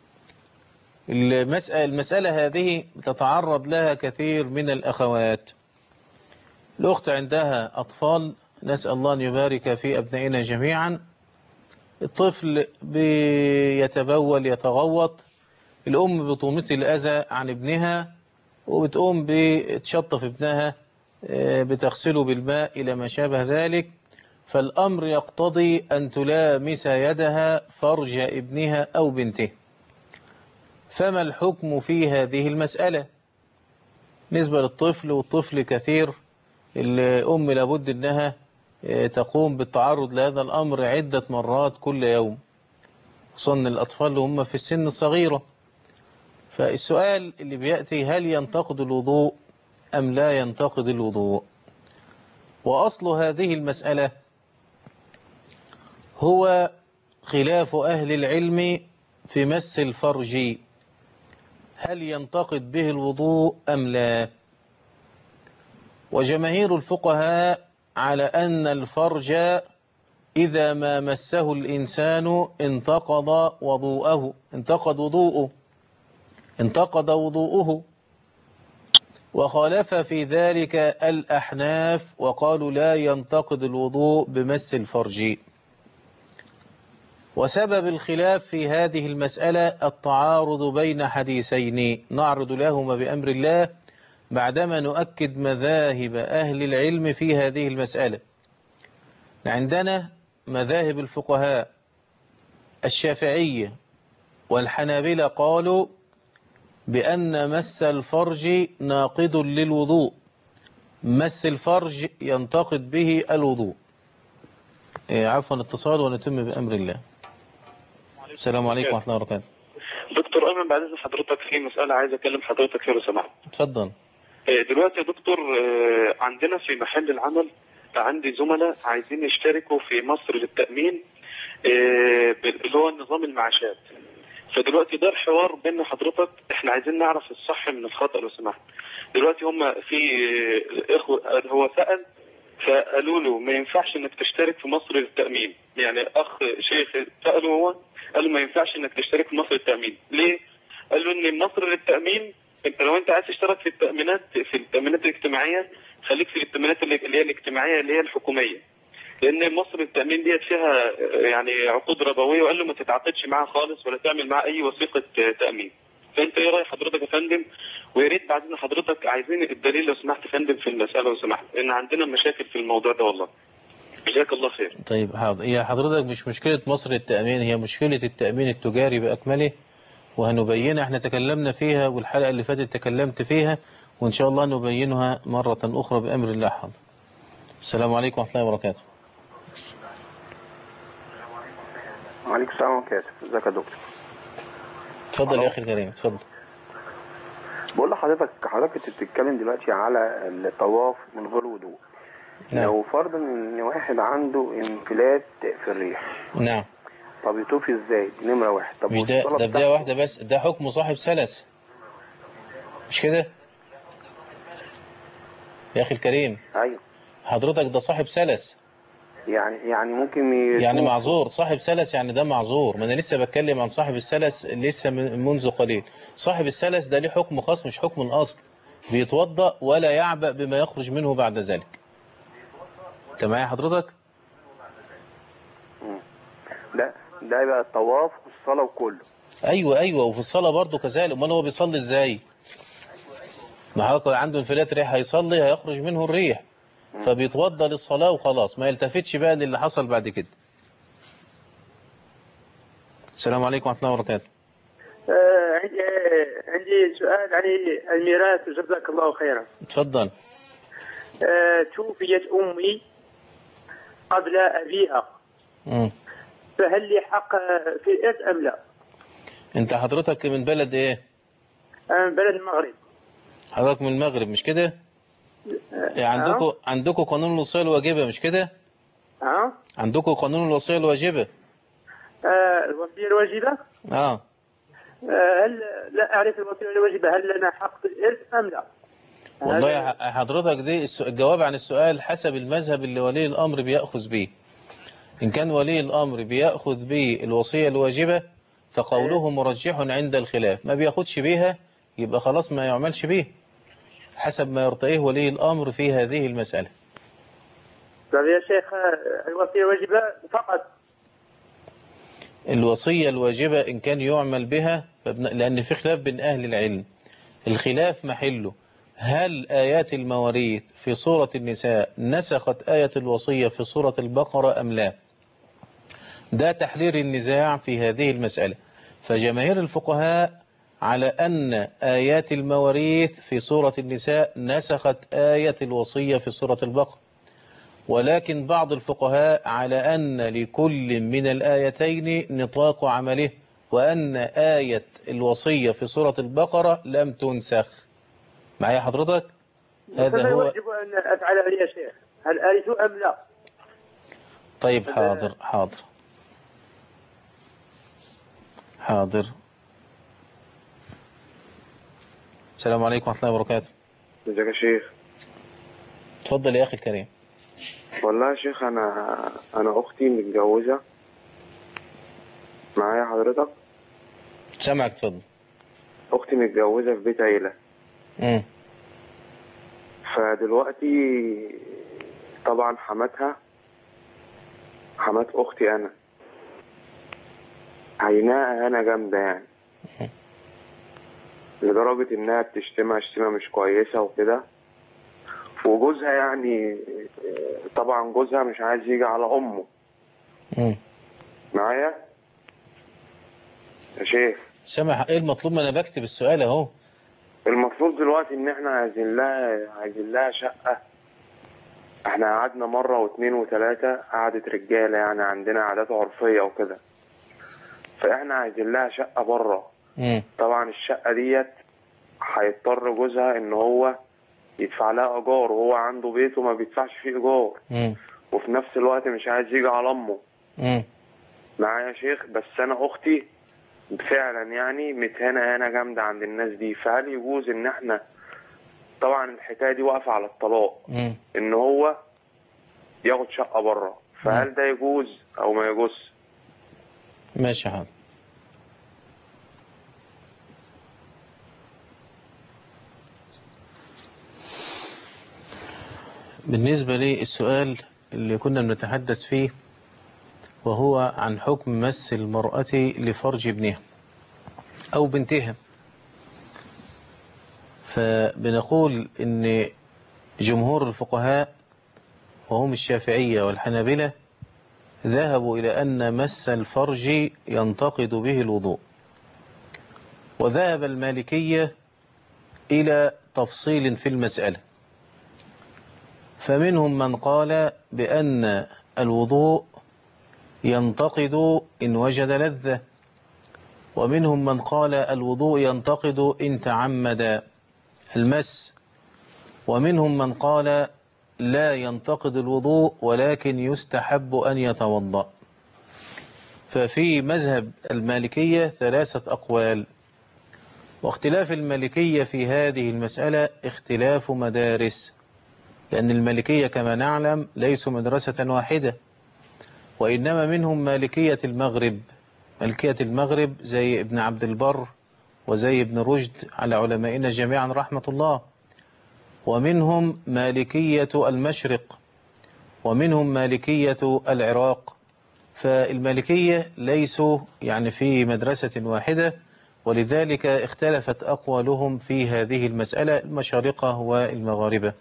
المسألة, المسألة هذه تتعرض لها كثير من الأخوات. الأخت عندها أطفال، نسأل الله أن يبارك في أبنائنا جميعا، الطفل بيتبول يتغوط، الأم بتميط الأذى عن ابنها وبتقوم بتشطف ابنها، بتغسله بالماء إلى ما شابه ذلك، فالأمر يقتضي أن تلامس يدها فرج ابنها أو بنته. فما الحكم في هذه المسألة؟ بالنسبة للطفل، والطفل كثير، الأم لابد أنها تقوم بالتعرض لهذا الأمر عدة مرات كل يوم، خصوصا الأطفال اللي هم في السن الصغيرة. فالسؤال اللي بيأتي: هل ينتقد الوضوء أم لا ينتقد الوضوء؟ وأصل هذه المسألة هو خلاف أهل العلم في مس الفرج، هل ينتقد به الوضوء أم لا؟ وجماهير الفقهاء على أن الفرج إذا ما مسه الإنسان انتقض وضوءه، انتقض وضوءه انتقض وضوءه. وخالف في ذلك الأحناف وقالوا لا ينتقض الوضوء بمس الفرج. وسبب الخلاف في هذه المسألة التعارض بين حديثين نعرض لهما بأمر الله بعدما نؤكد مذاهب أهل العلم في هذه المسألة. عندنا مذاهب الفقهاء الشافعية والحنابلة قالوا بأن مس الفرج ناقض للوضوء، مس الفرج ينتقض به الوضوء. إيه عفوا الاتصال ونتم بأمر الله. السلام عليكم ورحمة الله وبركاته. دكتور أيمن، بعد إذن حضرتك في مسألة عايز أكلم حضرتك فيها لو سمحت. اتفضل. دلوقتي يا دكتور عندنا في محل العمل عندي زملاء عايزين يشتركوا في مصر للتأمين اللي هو نظام المعاشات. فدلوقتي ده الحوار بين حضرتك، احنا عايزين نعرف الصح من الخطأ لو سمحت. دلوقتي هم في اخوه هو سأل فقالوا له ما ينفعش انك تشترك في مصر للتأمين، يعني اخ شيخ سأله هو قال له ما ينفعش انك تشترك في مصر للتأمين. ليه؟ قال له ان مصر للتأمين انت لو انت عايز تشترك في التأمينات في التأمينات الاجتماعية خليك في التأمينات اللي هي الاجتماعية اللي هي الحكومية، لان مصر التأمين ديت فيها يعني عقود ربوية، وقال له ما تتعاقدش معاها خالص ولا تعمل معاها اي وثيقة تأمين. فانت ايه رأي حضرتك يا فندم؟ ويا ريت بعد اذن حضرتك عايزين الدليل لو سمحت يا فندم في المسألة لو سمحت، لان عندنا مشاكل في الموضوع ده والله. جزاك الله خير. طيب حاضر. هي حضرتك مش مشكلة مصر التأمين، هي مشكلة التأمين التجاري بأكمله، وهنبينها. احنا تكلمنا فيها والحلقة اللي فاتت تكلمت فيها، وإن شاء الله نبينها مرة أخرى بأمر الله. حاضر. السلام عليكم ورحمة الله وبركاته. وعليكم السلام ورحمة الله. ازيك يا دكتور؟ اتفضل يا أخي الكريم، اتفضل. بقول لحضرتك، حضرتك بتتكلم دلوقتي على الطواف من غير وضوء. نعم. لو فرضا ان واحد عنده انفلات في الريح. نعم. طب يطوف ازاي؟ دي نمرة واحد. طب مش ده ده بداية واحدة بس، ده حكم صاحب سلس، مش كده يا أخي الكريم؟ ايوه. حضرتك ده صاحب سلس، يعني يعني ممكن يطوف. يعني معذور. صاحب سلس يعني ده معذور. ما انا لسه بتكلم عن صاحب السلس لسه منذ قليل. صاحب السلس ده ليه حكم خاص مش حكم الأصل، بيتوضأ ولا يعبأ بما يخرج منه بعد ذلك. انت معايا حضرتك؟ ده ده يبقى الطواف والصلاة وكله. ايوه ايوه، وفي الصلاة برضه كذلك. امال هو بيصلي ازاي؟ ما هو عنده انفلات ريح، هيصلي هيخرج منه الريح، فبيتوضأ للصلاة وخلاص، ما يلتفتش بقى للي حصل بعد كده. السلام عليكم ورحمة الله وبركاته. آه عندي عندي سؤال عن الميراث جزاك الله خيرا. اتفضل. آه توفيت أمي قبل أبيها. امم فهل لي حق في الإرث أم لا؟ انت حضرتك من بلد ايه؟ أنا من بلد المغرب. حضرتك من المغرب مش كده؟ آه. عندكم عندكم قانون الوصية الواجبة مش كده؟ ها؟ عندكم قانون الوصية الواجبة. آه الوصية الواجبة؟ اه. هل لا أعرف الوصية الواجبة، هل لنا حق في الإرث أم لا؟ والله حضرتك دي الجواب عن السؤال حسب المذهب اللي ولي الأمر بيأخذ به. إن كان ولي الأمر بيأخذ به الوصية الواجبة فقوله مرجح عند الخلاف، ما بيأخذش بيها يبقى خلاص ما يعملش به، حسب ما يرتئيه ولي الأمر في هذه المسألة. طيب يا شيخ، الوصية الواجبة فقط. الوصية الواجبة إن كان يعمل بها، لأن في خلاف بين أهل العلم، الخلاف محله هل آيات المواريث في سورة النساء نسخت آية الوصية في سورة البقرة أم لا؟ ده تحرير النزاع في هذه المسألة. فجماهير الفقهاء على أن آيات المواريث في سورة النساء نسخت آية الوصية في سورة البقرة، ولكن بعض الفقهاء على أن لكل من الآيتين نطاق عمله، وأن آية الوصية في سورة البقرة لم تنسخ. معايا حضرتك؟ هذا هو. يجب أن أفعله يا شيخ، هل أرث أم لا؟ طيب حاضر حاضر حاضر. السلام عليكم ورحمة الله وبركاته. ازيك يا شيخ؟ اتفضل يا أخي الكريم. والله يا شيخ، أنا أنا أختي متجوزة. معايا حضرتك؟ سامعك، اتفضل. أختي متجوزة في بيت عيلة. امم فدلوقتي طبعا حماتها حمات أختي أنا عيناها أنا جامدة يعني، لدرجة إنها بتشتمها شتيمة مش كويسة وكده. وجوزها يعني طبعا جوزها مش عايز يجي على أمه. امم معايا يا شيخ؟ سامع. ايه المطلوب؟ ما انا بكتب السؤال اهو. المفروض دلوقتي ان احنا عايزين لها عايزين لها شقة احنا قعدنا مرة واثنين وثلاثة قعدة رجالة، يعني عندنا عادات عرفية وكده، فاحنا عايزين لها شقة بره. طبعا الشقة ديت هيضطر جوزها ان هو يدفع لها ايجار، وهو عنده بيت وما بيدفعش فيه ايجار، وفي نفس الوقت مش عايز يجي على امه. معايا يا شيخ؟ بس انا اختي فعلا يعني متهانة هنا جامدة عند الناس دي، فهل يجوز ان احنا، طبعا الحكاية دي واقفة على الطلاق، ان هو ياخد شقة بره، فهل ده يجوز او ما يجوز؟ ماشي حاضر. بالنسبة للسؤال اللي كنا بنتحدث فيه، وهو عن حكم مس المرأة لفرج ابنها أو بنتها، فبنقول إن جمهور الفقهاء وهم الشافعية والحنابلة ذهبوا إلى أن مس الفرج ينتقد به الوضوء، وذهب المالكية إلى تفصيل في المسألة، فمنهم من قال بأن الوضوء ينتقد إن وجد لذة، ومنهم من قال الوضوء ينتقد إن تعمد المس، ومنهم من قال لا ينتقد الوضوء ولكن يستحب أن يتوضأ. ففي مذهب المالكية ثلاثة أقوال، واختلاف المالكية في هذه المسألة اختلاف مدارس، لأن المالكية كما نعلم ليسوا مدرسة واحدة، وإنما منهم مالكية المغرب، مالكية المغرب زي ابن عبد البر وزي ابن رشد على علمائنا جميعا رحمة الله، ومنهم مالكية المشرق، ومنهم مالكية العراق. فالمالكية ليسوا يعني في مدرسة واحدة، ولذلك اختلفت أقوالهم في هذه المسألة المشارقة والمغاربة.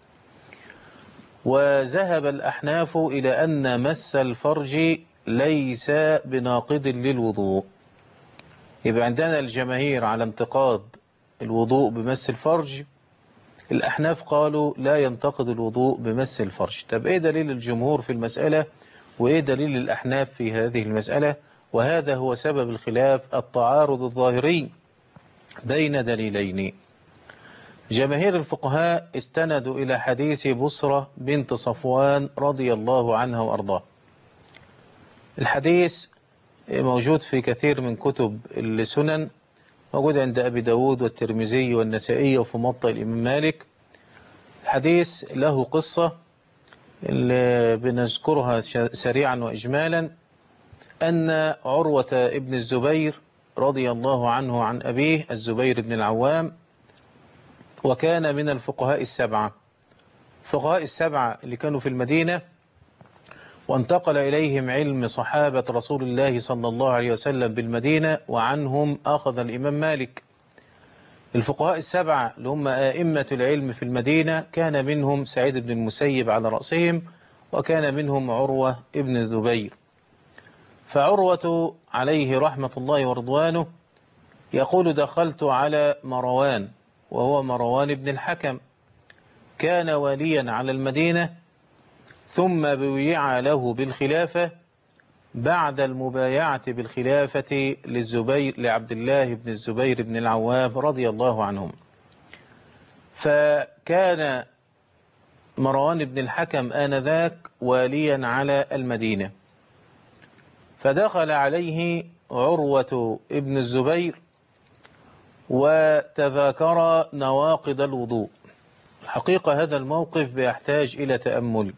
وذهب الأحناف إلى أن مس الفرج ليس بناقض للوضوء. يبقى عندنا الجماهير على انتقاد الوضوء بمس الفرج، الأحناف قالوا لا ينتقد الوضوء بمس الفرج. طب إيه دليل الجمهور في المسألة وإيه دليل الأحناف في هذه المسألة؟ وهذا هو سبب الخلاف، التعارض الظاهري بين دليلين. جماهير الفقهاء استندوا إلى حديث بصرة بنت صفوان رضي الله عنها وأرضاه. الحديث موجود في كثير من كتب السنن، موجود عند أبي داود والترمذي والنسائي وفي موطأ الإمام مالك. الحديث له قصة اللي بنذكرها سريعا وإجمالا، أن عروة ابن الزبير رضي الله عنه عن أبيه الزبير بن العوام، وكان من الفقهاء السبعة، فقهاء السبعة اللي كانوا في المدينة وانتقل إليهم علم صحابة رسول الله صلى الله عليه وسلم بالمدينة، وعنهم أخذ الإمام مالك. الفقهاء السبعة اللي هم أئمة العلم في المدينة كان منهم سعيد بن المسيب على رأسهم، وكان منهم عروة ابن الزبير. فعروة عليه رحمة الله ورضوانه يقول دخلت على مروان، وهو مروان بن الحكم، كان واليا على المدينة، ثم بويع له بالخلافة بعد المبايعة بالخلافة للزبير لعبد الله بن الزبير بن العوام رضي الله عنهم. فكان مروان بن الحكم آنذاك واليا على المدينة، فدخل عليه عروة ابن الزبير وتذاكر نواقض الوضوء. الحقيقة هذا الموقف بيحتاج إلى تأمل.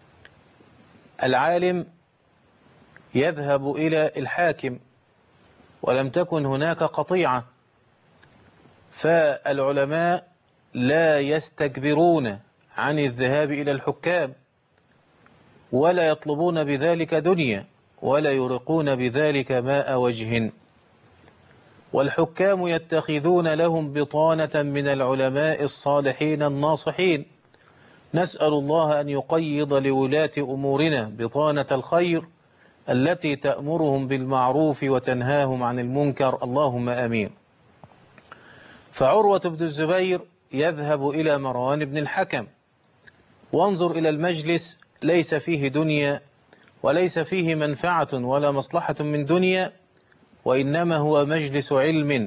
العالم يذهب إلى الحاكم ولم تكن هناك قطيعة، فالعلماء لا يستكبرون عن الذهاب إلى الحكام، ولا يطلبون بذلك دنيا، ولا يرقون بذلك ماء وجه، والحكام يتخذون لهم بطانة من العلماء الصالحين الناصحين. نسأل الله أن يقيض لولاة أمورنا بطانة الخير التي تأمرهم بالمعروف وتنهاهم عن المنكر، اللهم آمين. فعروة بن الزبير يذهب إلى مروان بن الحكم وانظر إلى المجلس ليس فيه دنيا وليس فيه منفعة ولا مصلحة من دنيا، وإنما هو مجلس علم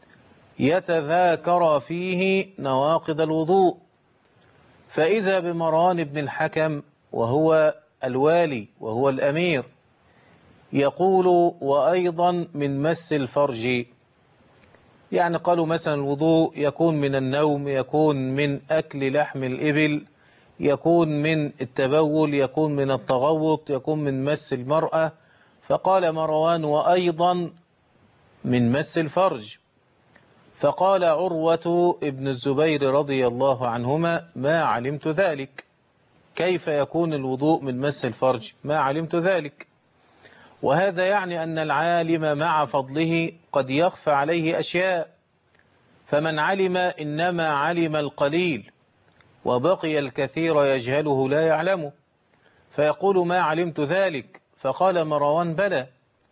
يتذاكر فيه نواقض الوضوء. فإذا بمروان بن الحكم وهو الوالي وهو الأمير يقول وأيضا من مس الفرج، يعني قالوا مثلا الوضوء يكون من النوم، يكون من أكل لحم الإبل، يكون من التبول، يكون من التغوط، يكون من مس المرأة. فقال مروان وأيضا من مس الفرج. فقال عروة ابن الزبير رضي الله عنهما ما علمت ذلك، كيف يكون الوضوء من مس الفرج؟ ما علمت ذلك. وهذا يعني أن العالم مع فضله قد يخفى عليه أشياء، فمن علم إنما علم القليل وبقي الكثير يجهله لا يعلمه، فيقول ما علمت ذلك. فقال مروان بلى،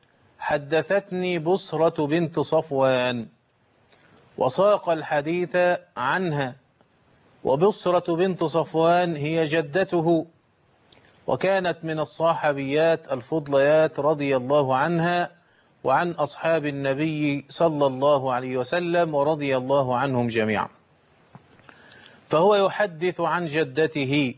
حدثتني بصرة بنت صفوان، وساق الحديث عنها. وبصرة بنت صفوان هي جدته، وكانت من الصحابيات الفضليات رضي الله عنها وعن أصحاب النبي صلى الله عليه وسلم ورضي الله عنهم جميعا. فهو يحدث عن جدته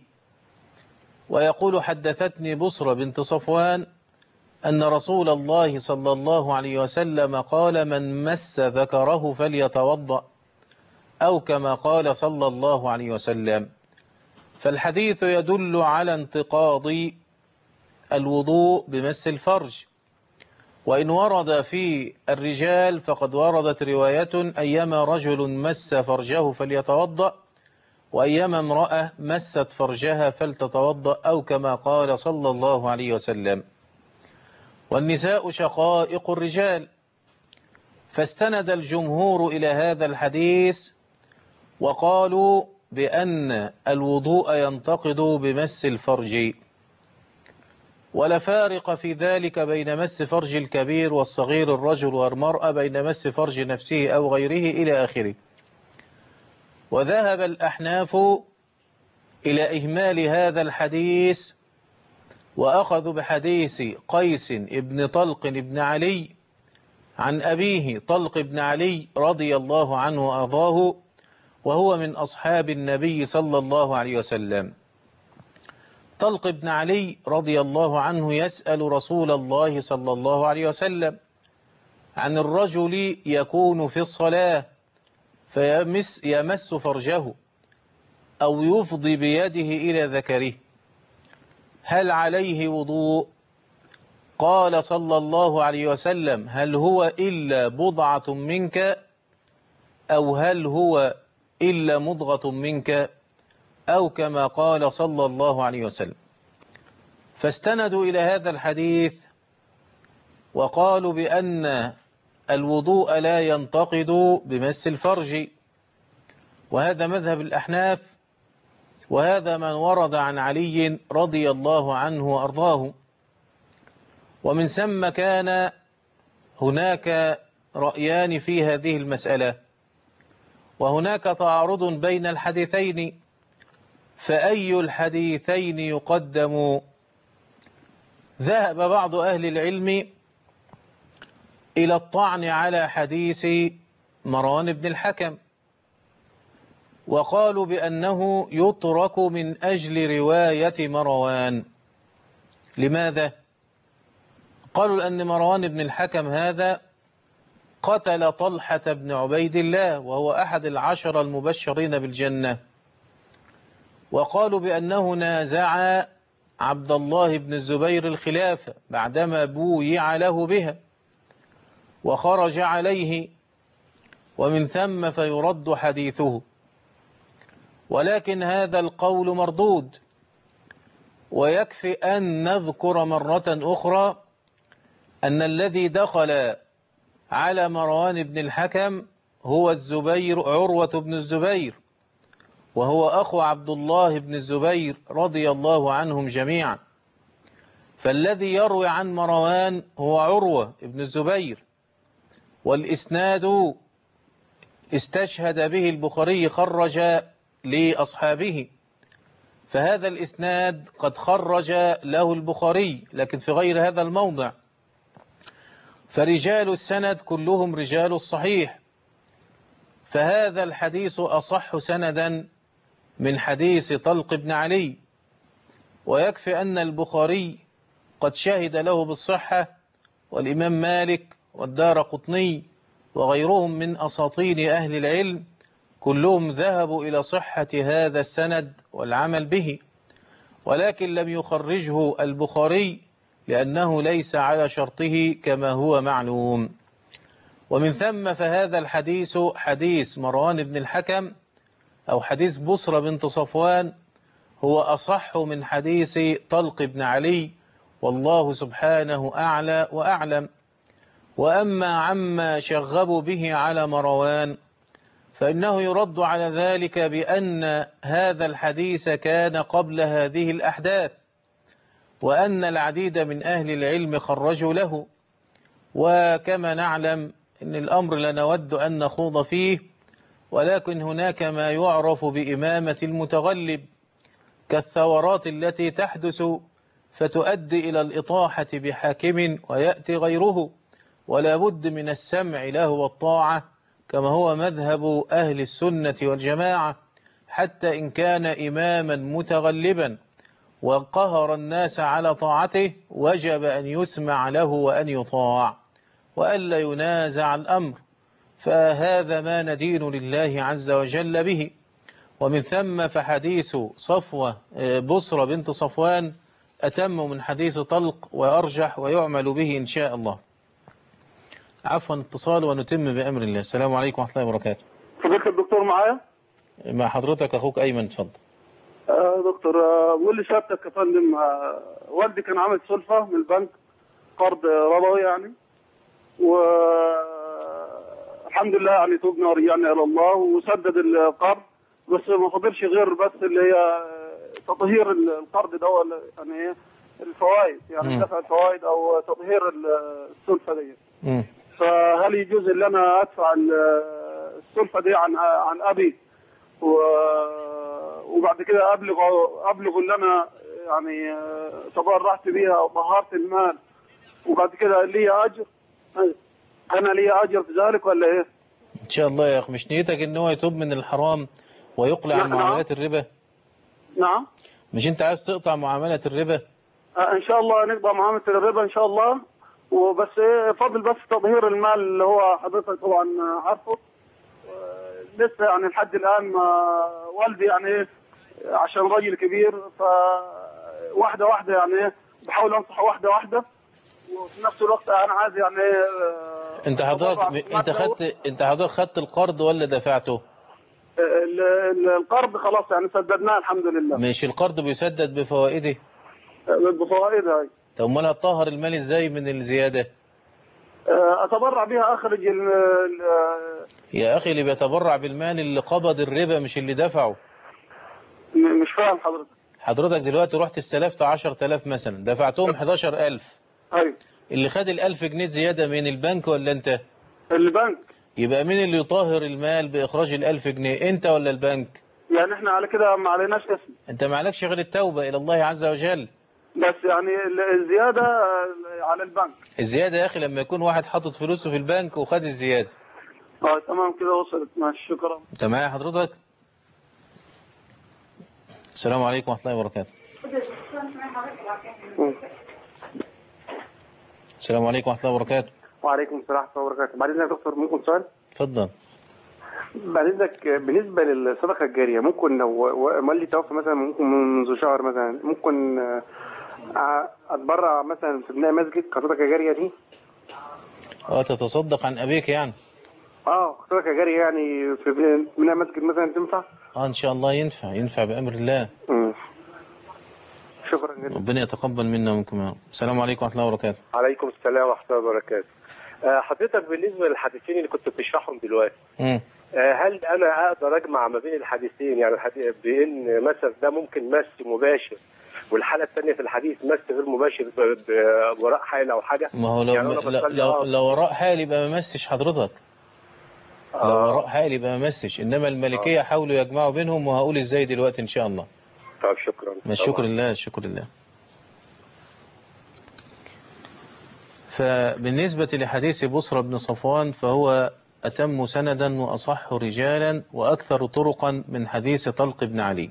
ويقول حدثتني بصرة بنت صفوان أن رسول الله صلى الله عليه وسلم قال من مس ذكره فليتوضأ، أو كما قال صلى الله عليه وسلم. فالحديث يدل على انتقاض الوضوء بمس الفرج. وإن ورد في الرجال فقد وردت رواية أيما رجل مس فرجه فليتوضأ، وأيما امرأة مست فرجها فلتتوضأ، أو كما قال صلى الله عليه وسلم. والنساء شقائق الرجال. فاستند الجمهور إلى هذا الحديث وقالوا بأن الوضوء ينتقض بمس الفرج، ولا فارق في ذلك بين مس فرج الكبير والصغير الرجل والمرأة، بين مس فرج نفسه أو غيره إلى آخره. وذهب الأحناف إلى إهمال هذا الحديث، وأخذوا بحديث قيس ابن طلق ابن علي عن أبيه طلق ابن علي رضي الله عنه وأرضاه، وهو من أصحاب النبي صلى الله عليه وسلم. طلق ابن علي رضي الله عنه يسأل رسول الله صلى الله عليه وسلم عن الرجل يكون في الصلاة فيمس يمس فرجه أو يفضي بيده إلى ذكره، هل عليه وضوء؟ قال صلى الله عليه وسلم هل هو إلا بضعة منك، أو هل هو إلا مضغة منك، أو كما قال صلى الله عليه وسلم. فاستندوا إلى هذا الحديث وقالوا بأن الوضوء لا ينتقض بمس الفرج، وهذا مذهب الأحناف، وهذا من ورد عن علي رضي الله عنه وأرضاه. ومن ثم كان هناك رأيان في هذه المسألة، وهناك تعارض بين الحديثين، فأي الحديثين يقدم؟ ذهب بعض أهل العلم إلى الطعن على حديث مروان بن الحكم، وقالوا بأنه يترك من أجل رواية مروان. لماذا؟ قالوا لأن مروان بن الحكم هذا قتل طلحة بن عبيد الله، وهو أحد العشر المبشرين بالجنة، وقالوا بأنه نازع عبد الله بن الزبير الخلافة بعدما بويع له بها وخرج عليه، ومن ثم فيرد حديثه. ولكن هذا القول مردود، ويكفي أن نذكر مرة أخرى أن الذي دخل على مروان بن الحكم هو الزبير عروة بن الزبير، وهو أخو عبد الله بن الزبير رضي الله عنهم جميعا. فالذي يروي عن مروان هو عروة بن الزبير، والإسناد استشهد به البخاري، خرج لأصحابه. فهذا الإسناد قد خرج له البخاري لكن في غير هذا الموضع. فرجال السند كلهم رجال الصحيح، فهذا الحديث أصح سندا من حديث طلق بن علي. ويكفي أن البخاري قد شهد له بالصحة، والإمام مالك والدارقطني وغيرهم من أساطين أهل العلم كلهم ذهبوا إلى صحة هذا السند والعمل به، ولكن لم يخرجه البخاري لأنه ليس على شرطه كما هو معلوم. ومن ثم فهذا الحديث حديث مروان بن الحكم أو حديث بصرة بنت صفوان هو أصح من حديث طلق بن علي، والله سبحانه أعلى وأعلم. وأما عما شغبوا به على مروان فإنه يرد على ذلك بأن هذا الحديث كان قبل هذه الأحداث، وأن العديد من أهل العلم خرجوا له. وكما نعلم أن الأمر لا نود أن نخوض فيه، ولكن هناك ما يعرف بإمامة المتغلب كالثورات التي تحدث فتؤدي إلى الإطاحة بحاكم ويأتي غيره، ولا بد من السمع له والطاعة كما هو مذهب أهل السنة والجماعة، حتى إن كان إماما متغلبا وقهر الناس على طاعته وجب أن يسمع له وأن يطاع وألا ينازع الأمر. فهذا ما ندين لله عز وجل به. ومن ثم فحديث صفوة بصرة بنت صفوان أتم من حديث طلق وأرجح ويعمل به إن شاء الله. عفوا اتصال ونتم بأمر الله. السلام عليكم ورحمة الله وبركاته. فضيلة الدكتور معايا؟ مع حضرتك أخوك أيمن، اتفضل. آه دكتور، آه بقول لي سيادتك يا فندم، آه والدي كان عامل سلفة من البنك، قرض ربوي يعني، والحمد لله يعني تبنا ورجعنا إلى الله وسدد القرض، بس ما فضلش غير بس اللي هي تطهير القرض ده يعني ايه الفوائد، يعني دفع الفوائد او تطهير السلفة دي. فهل يجوز ان انا ادفع السلفة دي عن عن ابي وبعد كده ابلغ ابلغ ان انا يعني تبرعت بيها او طهرت المال وبعد كده لي اجر؟ انا لي اجر في ذلك ولا ايه؟ ان شاء الله يا اخي. مش نيتك ان هو يتوب من الحرام ويقلع عن معاملات الربا؟ نعم. مش انت عايز تقطع معاملة الربا؟ آه ان شاء الله نقطع معاملة الربا ان شاء الله، وبس فضل بس تطهير المال اللي هو حضرتك طبعا عارفه. لسه يعني لحد الان والدي يعني عشان راجل كبير، ف واحده واحده يعني بحاول انصحه واحده واحده، وفي نفس الوقت انا عايز يعني انت حضرتك انت خدت انت حضرتك خدت القرض ولا دفعته؟ القرض خلاص يعني سددناه الحمد لله. مش القرض بيسدد بفوائده؟ بفوائدها. طب امال هتطهر المال ازاي من الزياده؟ اتبرع بها اخرج ال يا اخي اللي بيتبرع بالمال اللي قبض الربا مش اللي دفعه. مش فاهم حضرتك. حضرتك دلوقتي رحت استلفت عشرة آلاف مثلا، دفعتهم حداشر ألف. ايوه. اللي خد الألف جنيه زياده من البنك ولا انت؟ البنك. يبقى مين اللي يطهر المال باخراج الألف جنيه، انت ولا البنك؟ يعني احنا على كده ما عليناش اسم. انت ما عليكش غير التوبه الى الله عز وجل. بس يعني الزياده على البنك. الزياده يا اخي لما يكون واحد حاطط فلوسه في البنك وخد الزياده. اه تمام كده وصلت. ماشي شكرا. انت معايا حضرتك؟ السلام عليكم ورحمه الله وبركاته. السلام عليكم ورحمه الله وبركاته. وعليكم السلام ورحمه الله وبركاته. بعد اذنك يا دكتور ممكن سؤال؟ اتفضل. بعد اذنك بالنسبه للصدقه الجاريه، ممكن لو والدي توفى مثلا ممكن منذ شهر مثلا ممكن اتبرع مثلا في بناء مسجد كصدقه جاريه دي؟ اه تتصدق عن ابيك يعني؟ اه صدقه جاريه يعني في بناء مسجد مثلا تنفع؟ اه ان شاء الله ينفع ينفع بامر الله. امم شكرا جدا. ربنا يتقبل منا ومنكم. السلام عليكم ورحمه الله وبركاته. عليكم السلام ورحمه الله وبركاته. حضرتك بالنسبه للحديثين اللي كنت بتشرحهم دلوقتي، امم هل انا اقدر اجمع ما بين الحديثين؟ يعني الحديث بان مثلا ده ممكن مس مباشر والحاله الثانيه في الحديث مس غير مباشر بوراء حائل او حاجه؟ ما هو لو يعني لو, لو, لو وراء حائل يبقى ما مسش حضرتك. آه. لو وراء حائل يبقى ما مسش، انما الملكيه آه. حاولوا يجمعوا بينهم وهقول ازاي دلوقتي ان شاء الله. طيب شكرا. الشكر لله الشكر لله. فبالنسبة لحديث بصرة بن صفوان فهو أتم سندا وأصح رجالا وأكثر طرقا من حديث طلق بن علي.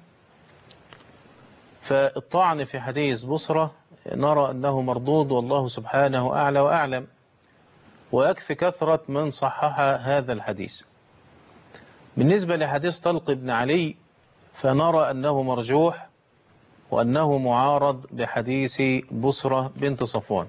فالطعن في حديث بصرة نرى أنه مردود والله سبحانه أعلى وأعلم، ويكفي كثرة من صحح هذا الحديث. بالنسبة لحديث طلق بن علي فنرى أنه مرجوح وأنه معارض بحديث بصرة بنت صفوان.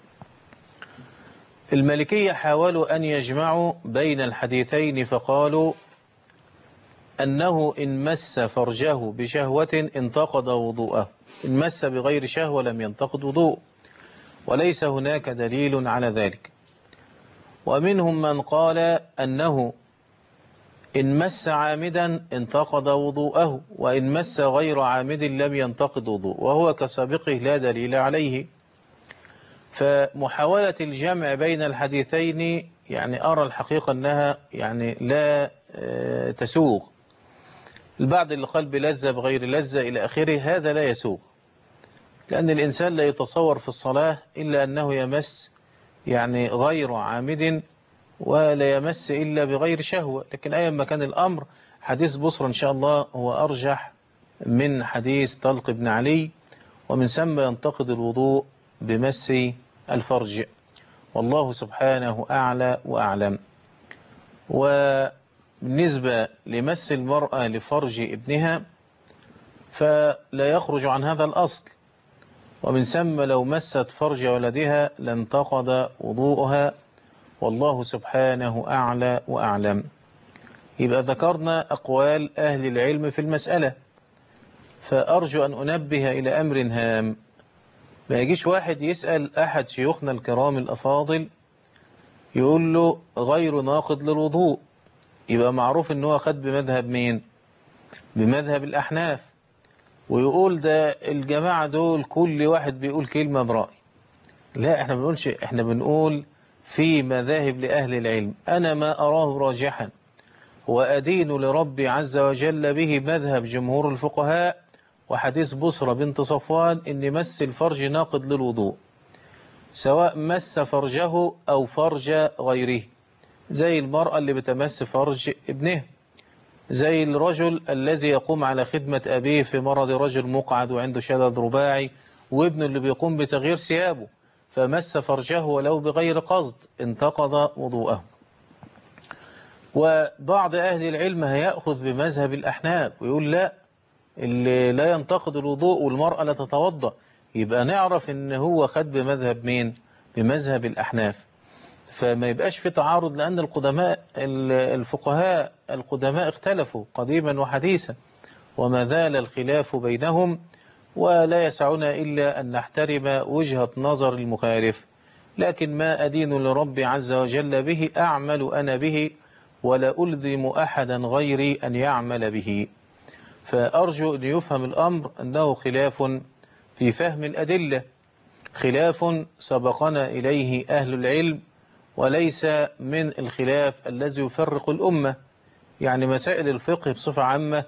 المالكية حاولوا أن يجمعوا بين الحديثين فقالوا أنه إن مس فرجه بشهوة انتقض وضوءه، إن مس بغير شهوة لم ينتقض وضوء، وليس هناك دليل على ذلك. ومنهم من قال أنه إن مس عامدا انتقض وضوءه، وإن مس غير عامد لم ينتقض وضوء، وهو كسابقه لا دليل عليه. فمحاولة الجمع بين الحديثين يعني أرى الحقيقة أنها يعني لا تسوغ. البعض اللي قال بلذة بغير لذة إلى آخره هذا لا يسوغ، لأن الإنسان لا يتصور في الصلاة إلا أنه يمس يعني غير عامد ولا يمس إلا بغير شهوة. لكن أيما كان الأمر حديث بصرة إن شاء الله هو أرجح من حديث طلق بن علي، ومن ثم ينتقد الوضوء بمس الفرج، والله سبحانه أعلى وأعلم. وبالنسبة لمس المرأة لفرج ابنها فلا يخرج عن هذا الأصل، ومن ثم لو مست فرج ولدها لانتقض وضوءها، والله سبحانه أعلى وأعلم. يبقى ذكرنا أقوال أهل العلم في المسألة، فأرجو أن أنبه إلى أمر هام. ما يجيش واحد يسأل أحد شيوخنا الكرام الأفاضل يقول له غير ناقض للوضوء، يبقى معروف أنه خد بمذهب مين؟ بمذهب الأحناف، ويقول ده الجماعة دول كل واحد بيقول كلمة برأي. لا، احنا بنقولش، احنا بنقول في مذاهب لأهل العلم أنا ما أراه راجحا وأدين لربي عز وجل به مذهب جمهور الفقهاء وحديث بصرة بنت صفوان إن مس الفرج ناقض للوضوء، سواء مس فرجه أو فرج غيره، زي المرأة اللي بتمس فرج ابنه، زي الرجل الذي يقوم على خدمة أبيه في مرض رجل مقعد وعنده شلل رباعي، وابنه اللي بيقوم بتغيير ثيابه فمس فرجه ولو بغير قصد انتقض وضوءه. وبعض أهل العلم هيأخذ بمذهب الأحناف ويقول لا، اللي لا ينتقض الوضوء والمرأة لا تتوضأ، يبقى نعرف ان هو خد بمذهب مين؟ بمذهب الأحناف. فما يبقاش في تعارض، لأن القدماء الفقهاء القدماء اختلفوا قديما وحديثا وما زال الخلاف بينهم، ولا يسعنا إلا أن نحترم وجهة نظر المخالف. لكن ما أدين لربي عز وجل به أعمل أنا به ولا ألزم أحدا غيري أن يعمل به. فأرجو أن يفهم الأمر أنه خلاف في فهم الأدلة، خلاف سبقنا إليه أهل العلم، وليس من الخلاف الذي يفرق الأمة. يعني مسائل الفقه بصفة عامة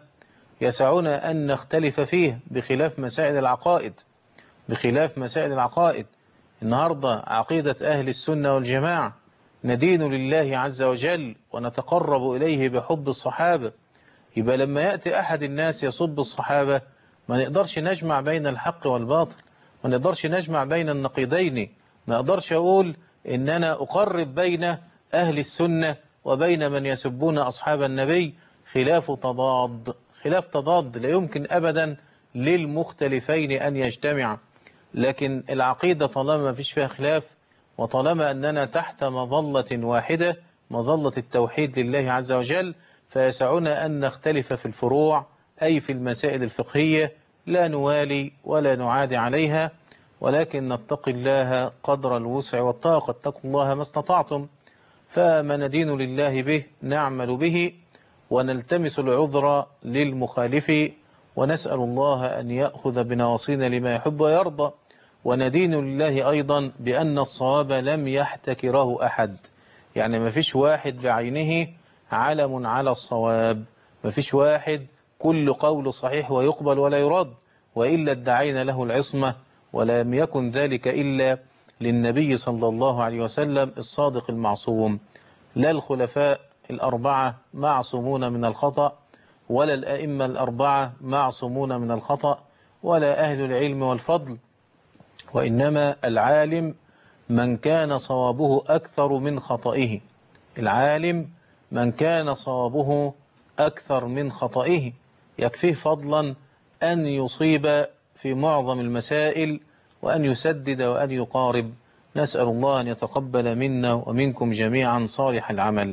يسعنا أن نختلف فيه، بخلاف مسائل العقائد بخلاف مسائل العقائد النهاردة عقيدة أهل السنة والجماعة ندين لله عز وجل ونتقرب إليه بحب الصحابة. يبقى لما يأتي أحد الناس يصب الصحابة ما نقدرش نجمع بين الحق والباطل، ما نقدرش نجمع بين النقيضين. ما أقدرش أقول إن أنا أقرب بين أهل السنة وبين من يسبون أصحاب النبي، خلاف تضاد خلاف تضاد لا يمكن أبدا للمختلفين أن يجتمع. لكن العقيدة طالما ما فيش فيها خلاف، وطالما أننا تحت مظلة واحدة، مظلة التوحيد لله عز وجل، فيسعنا أن نختلف في الفروع أي في المسائل الفقهية، لا نوالي ولا نعادي عليها، ولكن نتقي الله قدر الوسع والطاقة. اتقوا الله ما استطعتم، فما ندين لله به نعمل به، ونلتمس العذر للمخالف، ونسأل الله أن يأخذ بنواصينا لما يحب ويرضى. وندين لله أيضا بأن الصواب لم يحتكره أحد، يعني ما فيش واحد بعينه علم على الصواب، ما فيش واحد كل قول صحيح ويقبل ولا يرد، وإلا ادعينا له العصمة، ولم يكن ذلك إلا للنبي صلى الله عليه وسلم الصادق المعصوم. لا الخلفاء الأربعة معصومون من الخطأ، ولا الأئمة الأربعة معصومون من الخطأ، ولا أهل العلم والفضل، وإنما العالم من كان صوابه أكثر من خطئه. العالم من كان صوابه أكثر من خطئه، يكفيه فضلا أن يصيب في معظم المسائل وأن يسدد وأن يقارب. نسأل الله أن يتقبل منا ومنكم جميعا صالح العمل.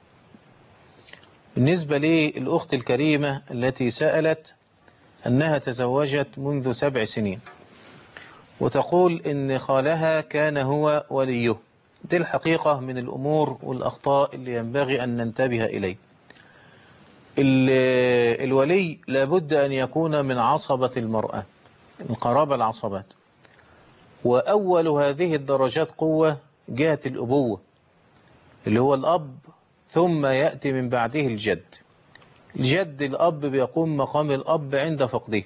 بالنسبة للأخت الكريمة التي سألت أنها تزوجت منذ سبع سنين، وتقول إن خالها كان هو وليه. دي الحقيقة من الأمور والأخطاء اللي ينبغي أن ننتبه إليه. الولي لابد أن يكون من عصبة المرأة، القرابة العصبات، وأول هذه الدرجات قوة جهة الأبوة اللي هو الأب، ثم يأتي من بعده الجد. الجد الأب بيقوم مقام الأب عند فقده.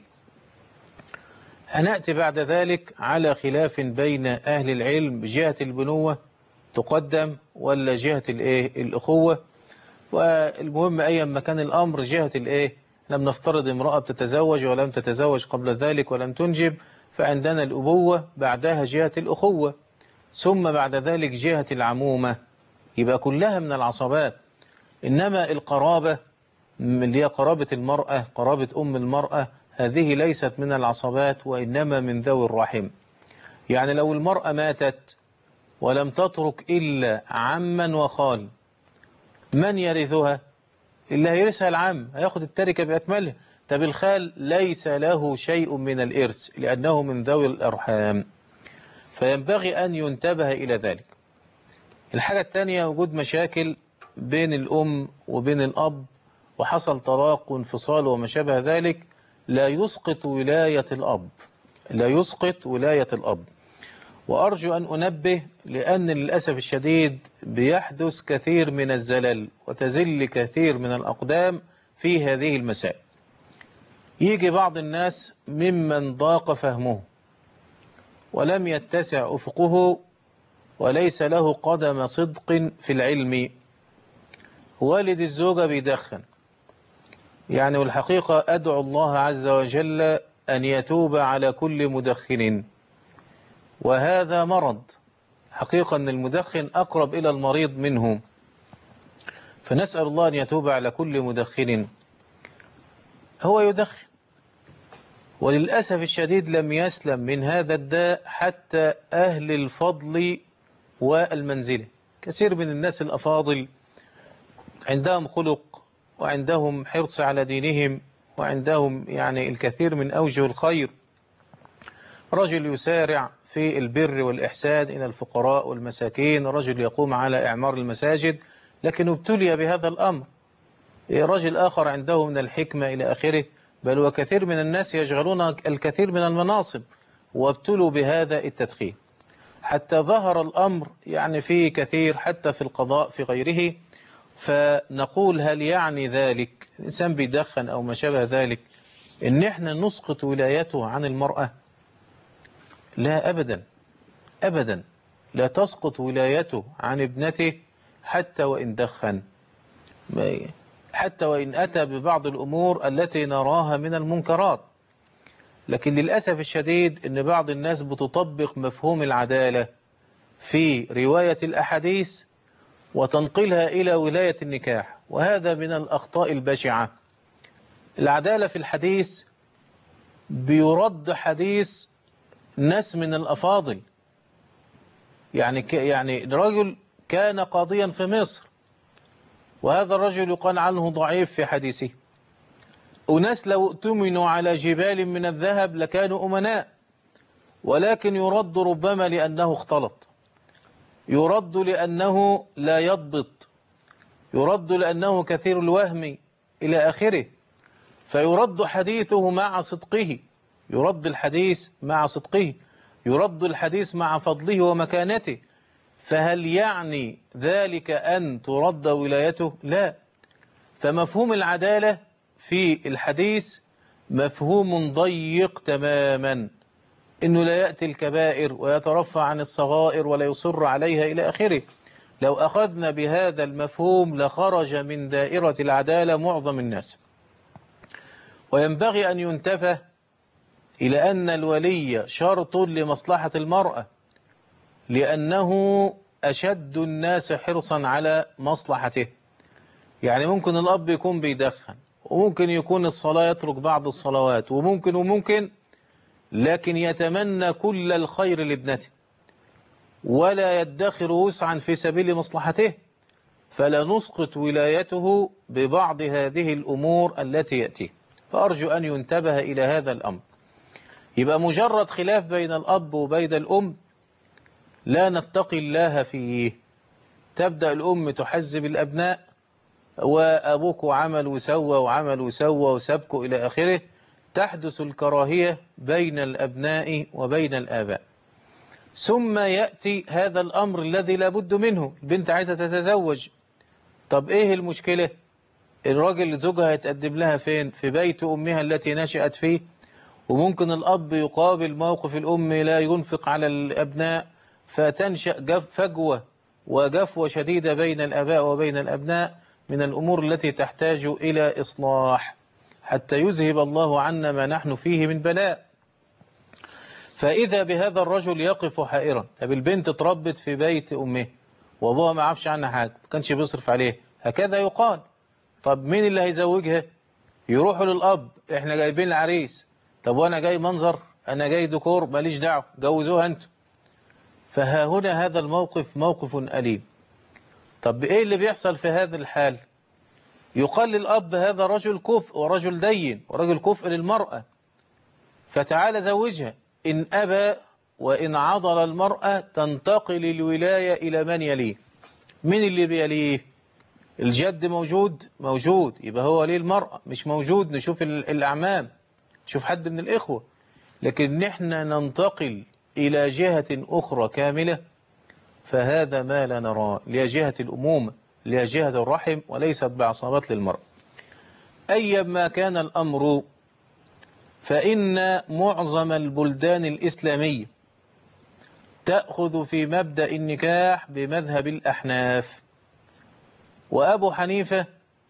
هنأتي بعد ذلك على خلاف بين أهل العلم بجهة البنوة تقدم ولا جهة الإيه الأخوة. والمهم أيا ما كان الأمر جهة الإيه، لم نفترض امرأة بتتزوج ولم تتزوج قبل ذلك ولم تنجب، فعندنا الأبوة، بعدها جهة الأخوة، ثم بعد ذلك جهة العمومة، يبقى كلها من العصبات. إنما القرابة اللي هي قرابة المرأة، قرابة أم المرأة، هذه ليست من العصبات وإنما من ذوي الرحم. يعني لو المرأة ماتت ولم تترك إلا عما وخال، من يرثها؟ اللي هيرثها العم، هياخد التركة بأكملها. طب الخال ليس له شيء من الإرث لأنه من ذوي الأرحام، فينبغي أن ينتبه إلى ذلك. الحاجة الثانية وجود مشاكل بين الأم وبين الأب وحصل طلاق وانفصال وما شابه ذلك، لا يسقط ولاية الأب، لا يسقط ولاية الأب. وأرجو أن أنبه، لأن للأسف الشديد بيحدث كثير من الزلل وتزل كثير من الأقدام في هذه المسائل. يجي بعض الناس ممن ضاق فهمه ولم يتسع أفقه وليس له قدم صدق في العلم، والد الزوجة بيدخن، يعني والحقيقة أدعو الله عز وجل أن يتوب على كل مدخن، وهذا مرض حقيقة، أن المدخن أقرب إلى المريض منه، فنسأل الله أن يتوب على كل مدخن. هو يدخن، وللأسف الشديد لم يسلم من هذا الداء حتى أهل الفضل والمنزلة. كثير من الناس الأفاضل عندهم خلق وعندهم حرص على دينهم وعندهم يعني الكثير من أوجه الخير، رجل يسارع في البر والإحسان إلى الفقراء والمساكين، رجل يقوم على إعمار المساجد، لكن ابتلي بهذا الأمر. رجل آخر عنده من الحكمة إلى آخره، بل وكثير من الناس يشغلون الكثير من المناصب وابتلوا بهذا التدخين، حتى ظهر الأمر يعني في كثير حتى في القضاء في غيره. فنقول هل يعني ذلك الإنسان بيدخن أو ما شابه ذلك إن إحنا نسقط ولايته عن المرأة؟ لا أبدا أبدا، لا تسقط ولايته عن ابنته حتى وإن دخن، حتى وإن أتى ببعض الأمور التي نراها من المنكرات. لكن للأسف الشديد أن بعض الناس بتطبق مفهوم العدالة في رواية الأحاديث وتنقلها إلى ولاية النكاح، وهذا من الأخطاء البشعة. العدالة في الحديث بيرد حديث ناس من الأفاضل، يعني يعني رجل كان قاضيا في مصر، وهذا الرجل يقال عنه ضعيف في حديثه. أناس لو اؤتمنوا على جبال من الذهب لكانوا أمناء، ولكن يرد ربما لأنه اختلط، يرد لأنه لا يضبط، يرد لأنه كثير الوهم إلى آخره، فيرد حديثه مع صدقه، يرد الحديث مع صدقه، يرد الحديث مع فضله ومكانته. فهل يعني ذلك أن ترد ولايته؟ لا. فمفهوم العدالة في الحديث مفهوم ضيق تماما، إنه لا يأتي الكبائر ويترفع عن الصغائر ولا يصر عليها إلى آخره. لو أخذنا بهذا المفهوم لخرج من دائرة العدالة معظم الناس. وينبغي أن ينتبه إلى أن الولي شرط لمصلحة المرأة، لأنه أشد الناس حرصا على مصلحته. يعني ممكن الأب يكون بيدخن، وممكن يكون الصلاة يترك بعض الصلوات، وممكن وممكن لكن يتمنى كل الخير لابنته ولا يدخر وسعا في سبيل مصلحته، فلا نسقط ولايته ببعض هذه الأمور التي يأتيه. فأرجو أن ينتبه إلى هذا الأمر. يبقى مجرد خلاف بين الأب وبين الأم لا نتقي الله فيه. تبدأ الأم تحزب الأبناء، وأبوك عمل وسوى وعمل وسوى وسبكوا إلى آخره، تحدث الكراهية بين الأبناء وبين الآباء. ثم يأتي هذا الأمر الذي لا بد منه، البنت عايزة تتزوج. طب إيه المشكلة؟ الراجل زوجها يتقدم لها فين؟ في بيت أمها التي نشأت فيه. وممكن الأب يقابل موقف الأم لا ينفق على الأبناء، فتنشأ فجوة وجفوة شديدة بين الآباء وبين الأبناء، من الأمور التي تحتاج إلى إصلاح حتى يذهب الله عنا ما نحن فيه من بلاء. فإذا بهذا الرجل يقف حائرا. طب البنت اتربت في بيت أمه وأبوها ما عرفش عنها حاجة، ما كانش بيصرف عليه، هكذا يقال. طب مين اللي هيزوجها؟ يروحوا للأب، احنا جايبين العريس. طب وانا جاي منظر، انا جاي ديكور، ماليش دعوه، جوزوها انتوا. فها هنا هذا الموقف موقف أليم. طب ايه اللي بيحصل في هذا الحال؟ يقال للأب هذا رجل كفء ورجل دين ورجل كفء للمرأة، فتعال زوجها. إن أبى وإن عضل المرأة تنتقل الولاية إلى من يليه. من اللي بيليه؟ الجد موجود؟ موجود، يبقى هو ولي المرأة. مش موجود، نشوف الأعمام، شوف حد من الإخوة. لكن نحن ننتقل إلى جهة أخرى كاملة، فهذا ما لا نراه، لجهة الأمومة، لجهة الرحم، وليست بعصابات للمرأة. أيما كان الأمر، فإن معظم البلدان الإسلامية تأخذ في مبدأ النكاح بمذهب الأحناف. وأبو حنيفة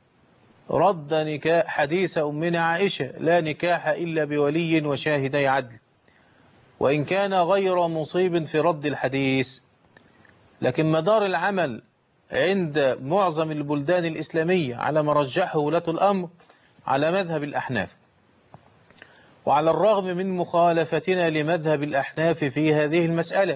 رد نكاح حديث أمنا عائشة: لا نكاح إلا بولي وشاهدي عدل، وإن كان غير مصيب في رد الحديث. لكن مدار العمل عند معظم البلدان الإسلامية على ما رجحه ولاة الأمر على مذهب الأحناف. وعلى الرغم من مخالفتنا لمذهب الأحناف في هذه المسألة،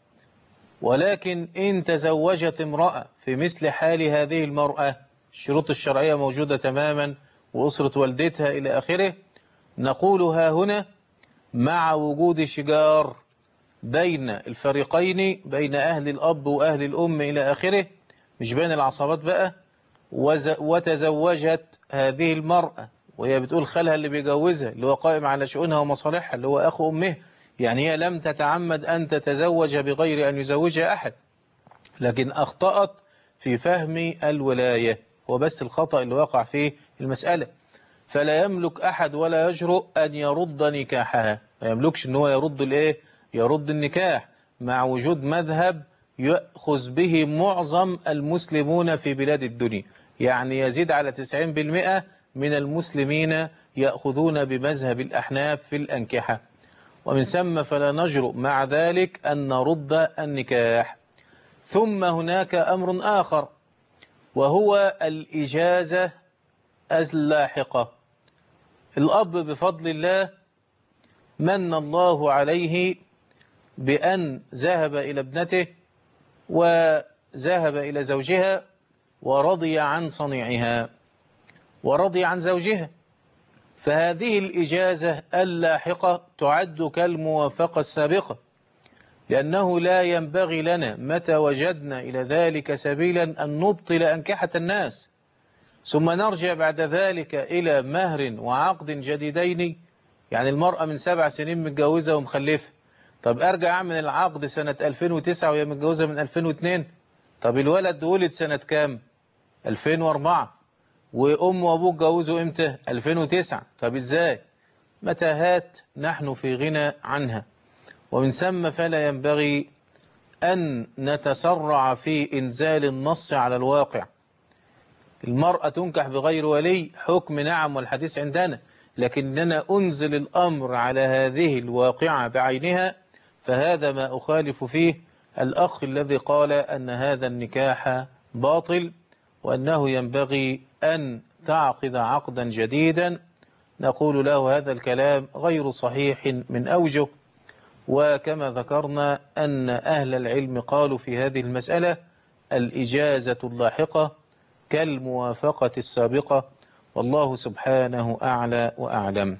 ولكن إن تزوجت امرأة في مثل حال هذه المرأة، الشروط الشرعية موجودة تماما وأسرة والدتها إلى آخره، نقولها هنا مع وجود شجار بين الفريقين، بين أهل الأب وأهل الأم إلى آخره، مش بين العصابات بقى. وتزوجت هذه المرأة وهي بتقول خالها اللي بيجوزها اللي هو قائم على شؤونها ومصالحها اللي هو أخو أمه، يعني هي لم تتعمد أن تتزوج بغير أن يزوجها أحد، لكن أخطأت في فهم الولاية، هو بس الخطأ اللي وقع فيه المسألة. فلا يملك أحد ولا يجرؤ أن يرد نكاحها، ما يملكش أن هو يرد الإيه؟ يرد النكاح، مع وجود مذهب يأخذ به معظم المسلمون في بلاد الدنيا، يعني يزيد على تسعين بالمئة من المسلمين يأخذون بمذهب الأحناف في الأنكحة. ومن ثم فلا نجرؤ مع ذلك أن نرد النكاح. ثم هناك أمر آخر، وهو الإجازة اللاحقة. الأب بفضل الله من الله عليه بأن ذهب إلى ابنته وذهب إلى زوجها ورضي عن صنيعها ورضي عن زوجها، فهذه الإجازة اللاحقة تعد كالموافقة السابقة، لأنه لا ينبغي لنا متى وجدنا إلى ذلك سبيلا أن نبطل أنكحة الناس ثم نرجع بعد ذلك إلى مهر وعقد جديدين. يعني المرأة من سبع سنين متجوزة ومخلفة، طب أرجع أعمل العقد سنة ألفين وتسعة وهي متجوزة من ألفين واثنين؟ طب الولد ولد سنة كام؟ ألفين وأربعة، وأم وأبوه اتجوزوا إمتى؟ ألفين وتسعة. طب إزاي؟ متاهات نحن في غنى عنها، ومن ثم فلا ينبغي أن نتسرع في إنزال النص على الواقع. المرأة تنكح بغير ولي، حكم نعم والحديث عندنا، لكننا أنزل الأمر على هذه الواقعة بعينها، فهذا ما أخالف فيه الأخ الذي قال أن هذا النكاح باطل وأنه ينبغي أن تعقد عقدا جديدا. نقول له هذا الكلام غير صحيح من أوجه، وكما ذكرنا أن أهل العلم قالوا في هذه المسألة الإجازة اللاحقة كالموافقة السابقة، والله سبحانه أعلى وأعلم.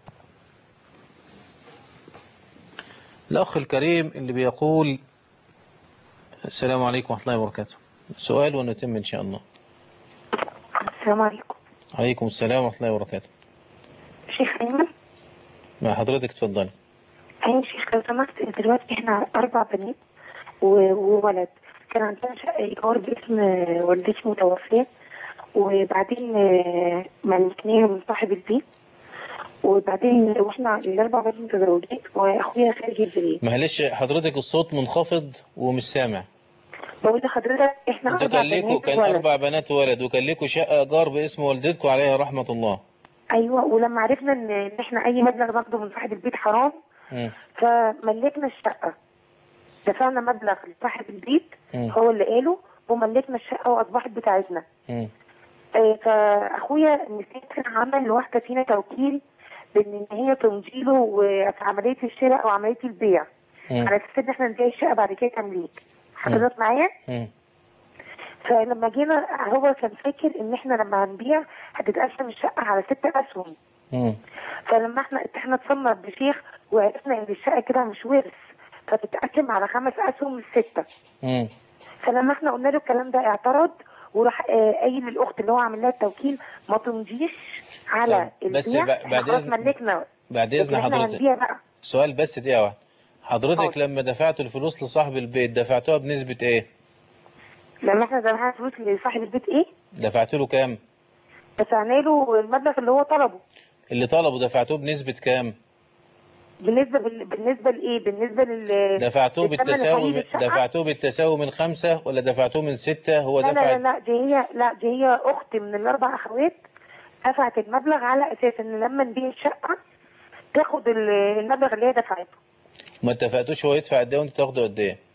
الأخ الكريم اللي بيقول السلام عليكم ورحمة الله وبركاته، سؤال ونتم إن شاء الله. السلام عليكم. عليكم السلام ورحمة الله وبركاته. شيخ أيمن. مع حضرتك تفضلي. أيوة شيخ لو سمحت، دلوقتي إحنا أربع بنات وولد، كان عندنا شقة إيجار باسم والدتي متوفية، وبعدين ملكناها من صاحب البيت، وبعدين واحنا الأربع بنات متزوجين وأخويا خارج البيت. معلش حضرتك الصوت منخفض ومش سامع. بقول لحضرتك إحنا أربع كان ليكوا كان ولد. أربع بنات وولد، وكان ليكوا شقة إيجار باسم والدتكم عليها رحمة الله. أيوة، ولما عرفنا إن إن إحنا أي مبلغ ناخده من صاحب البيت حرام، م. فملكنا الشقة، دفعنا مبلغ لصاحب البيت م. هو اللي قاله، وملكنا الشقة وأصبحت بتاعتنا. آه فأخويا مسكت عمل لواحدة فينا توكيل بإن هي تمضيله في عملية الشراء أو عملية البيع، م. على أساس إن إحنا نبيع الشقة بعد كده تمليك. حضرتك معايا؟ فلما جينا هو كان فاكر إن إحنا لما هنبيع هتتقسم الشقة على ست أسهم. م. فلما إحنا إحنا اتصلنا بشيخ وعرفنا إن الشقة كده مش ورث، فتتقسم على خمس أسهم من ستة. م. فلما إحنا قلنا له الكلام ده اعترض، وراح قايل للاخت اللي هو عامل لها التوكيل ما تمضيش على البيع، بعد خلاص ملكنا. بعد اذن حضرتك سؤال بس دقيقه واحده. حضرتك أوه. لما دفعتوا الفلوس لصاحب البيت دفعتوها بنسبه ايه؟ لما احنا دفعنا فلوس لصاحب البيت ايه؟ دفعتوا له كام؟ دفعنا له المبلغ اللي هو طلبه. اللي طلبه دفعتوه بنسبه كام؟ بالنسبه بال... بالنسبه لايه؟ بالنسبه لل دفعتوه بالتساوي دفعتوه بالتساوي من خمسة ولا دفعتوه من ستة؟ هو لا دفع لا لا لا دي هي لا دي هي اختي من الاربع اخوات دفعت المبلغ على اساس ان لما نبيع الشقه تاخد المبلغ اللي هي دفعته. ما اتفقتوش هو يدفع قد ايه وانتوا تاخدوا قد ايه؟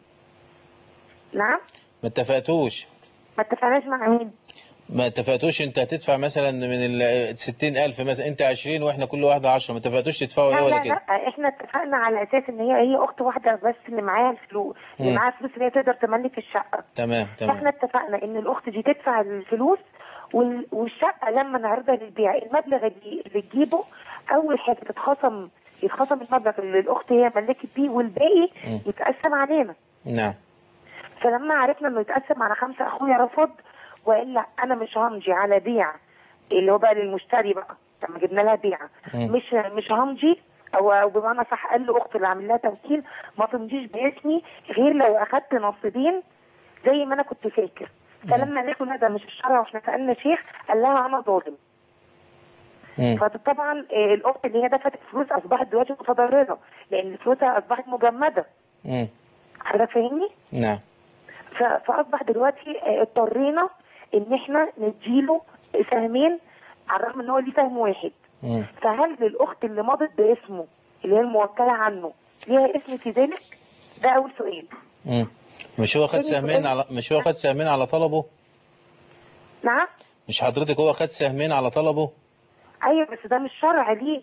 نعم؟ ما اتفقتوش. ما اتفقناش مع مين؟ ما اتفقتوش انت هتدفع مثلا من ال ستين ألف مثلا انت عشرين واحنا كل واحده عشرة، ما اتفقتوش تدفعوا ايه ولا كده؟ لا لا احنا اتفقنا على اساس ان هي هي اخت واحده بس اللي معاها الفلوس، اللي معاها الفلوس اللي هي تقدر تملك الشقه. تمام تمام. احنا اتفقنا ان الاخت دي تدفع الفلوس والشقه لما نعرضها للبيع المبلغ اللي تجيبه اول حاجه تتخصم يتخصم المبلغ اللي الاخت هي ملكت بيه والباقي م. يتقسم علينا. نعم. فلما عرفنا انه يتقسم على خمسه اخويا رفض وقال لا انا مش همضي على بيع اللي هو بقى للمشتري بقى لما جبنا لها بيعه مش مش همضي او او بمعنى صح قال له اخته اللي عامل لها توكيل ما تمضيش باسمي غير لو اخدت نصيبين زي ما انا كنت فاكر. فلما قالت له ده مش الشرع واحنا سالنا شيخ قال لها انا ظالم. فطبعا الاخت اللي هي دفعت الفلوس اصبحت دلوقتي متضرره لان فلوسها اصبحت مجمده. حضرتك فاهمني؟ نعم. فاصبح دلوقتي اضطرينا ان احنا نديله سهمين على الرغم ان هو ليه سهم واحد. مم. فهل الاخت اللي مضت باسمه اللي هي الموكله عنه ليها اسم في ذلك؟ ده اول سؤال. امم مش هو خد سهمين على مش هو خد سهمين على طلبه؟ نعم. مش حضرتك هو خد سهمين على طلبه؟ ايوه بس ده مش شرع ليه.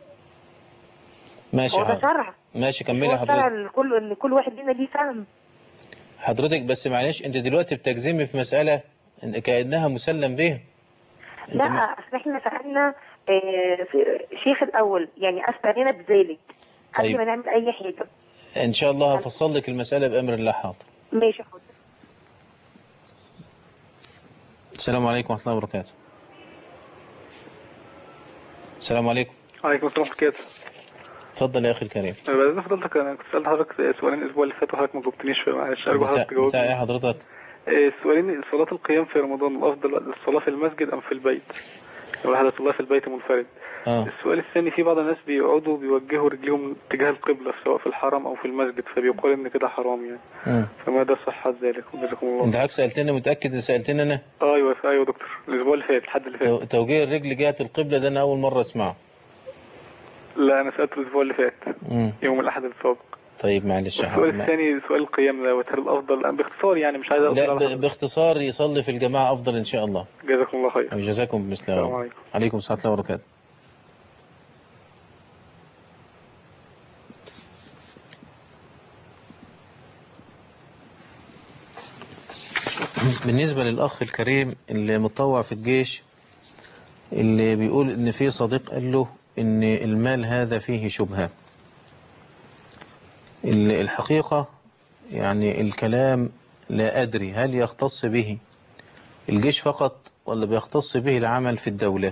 ماشي. هو ده شرع. ماشي كملي حضرتك. شرع لكل ان كل واحد لينا ليه سهم. حضرتك بس معلش انت دلوقتي بتجزمي في مسألة كأنها مسلم به. لا اصل احنا سألنا اه في شيخ الاول يعني استعنينا بذلك قبل طيب. ما نعمل اي حاجة. ان شاء الله هفصل لك المسألة بأمر الله. حاضر. ماشي حاضر. السلام عليكم ورحمة الله وبركاته. السلام عليكم. وعليكم السلام ورحمة الله وبركاته. اتفضل يا اخي الكريم. بعد فضلتك انا كنت سالت حضرتك سؤالين الاسبوع اللي فات وحضرتك ما جاوبتنيش فيه معلش ارجو حضرتك تجاوبني. بتاع ايه حضرتك؟ السؤالين صلاة القيام في رمضان الافضل الصلاة في المسجد ام في البيت؟ وحدث الله في البيت منفرد. آه. السؤال الثاني، في بعض الناس بيقعدوا بيوجهوا رجليهم تجاه القبلة سواء في الحرم أو في المسجد، فبيقول إن كده حرام يعني. مم. فماذا صحة ذلك؟ جزاكم الله. انت عكس سألتني، متأكد ان سألتني انا؟ ايوه ايوه دكتور، الاسبوع اللي فات الحد اللي فات. توجيه الرجل جهة القبلة ده انا اول مرة اسمعه. لا انا سألته الاسبوع اللي فات. مم. يوم الاحد السابق. طيب معلش. السؤال الثاني سؤال القيام دوت، هل الافضل باختصار يعني مش عايز اقول لا ب... باختصار يصلي في الجماعة افضل ان شاء الله. جزاكم الله خير. جزاكم بمثل. السلام عليكم. عليكم السلام ورحمة الله وبركاته. بالنسبة للأخ الكريم اللي متطوع في الجيش، اللي بيقول إن في صديق قال له إن المال هذا فيه شبهة، الحقيقة يعني الكلام لا أدري هل يختص به الجيش فقط ولا بيختص به العمل في الدولة،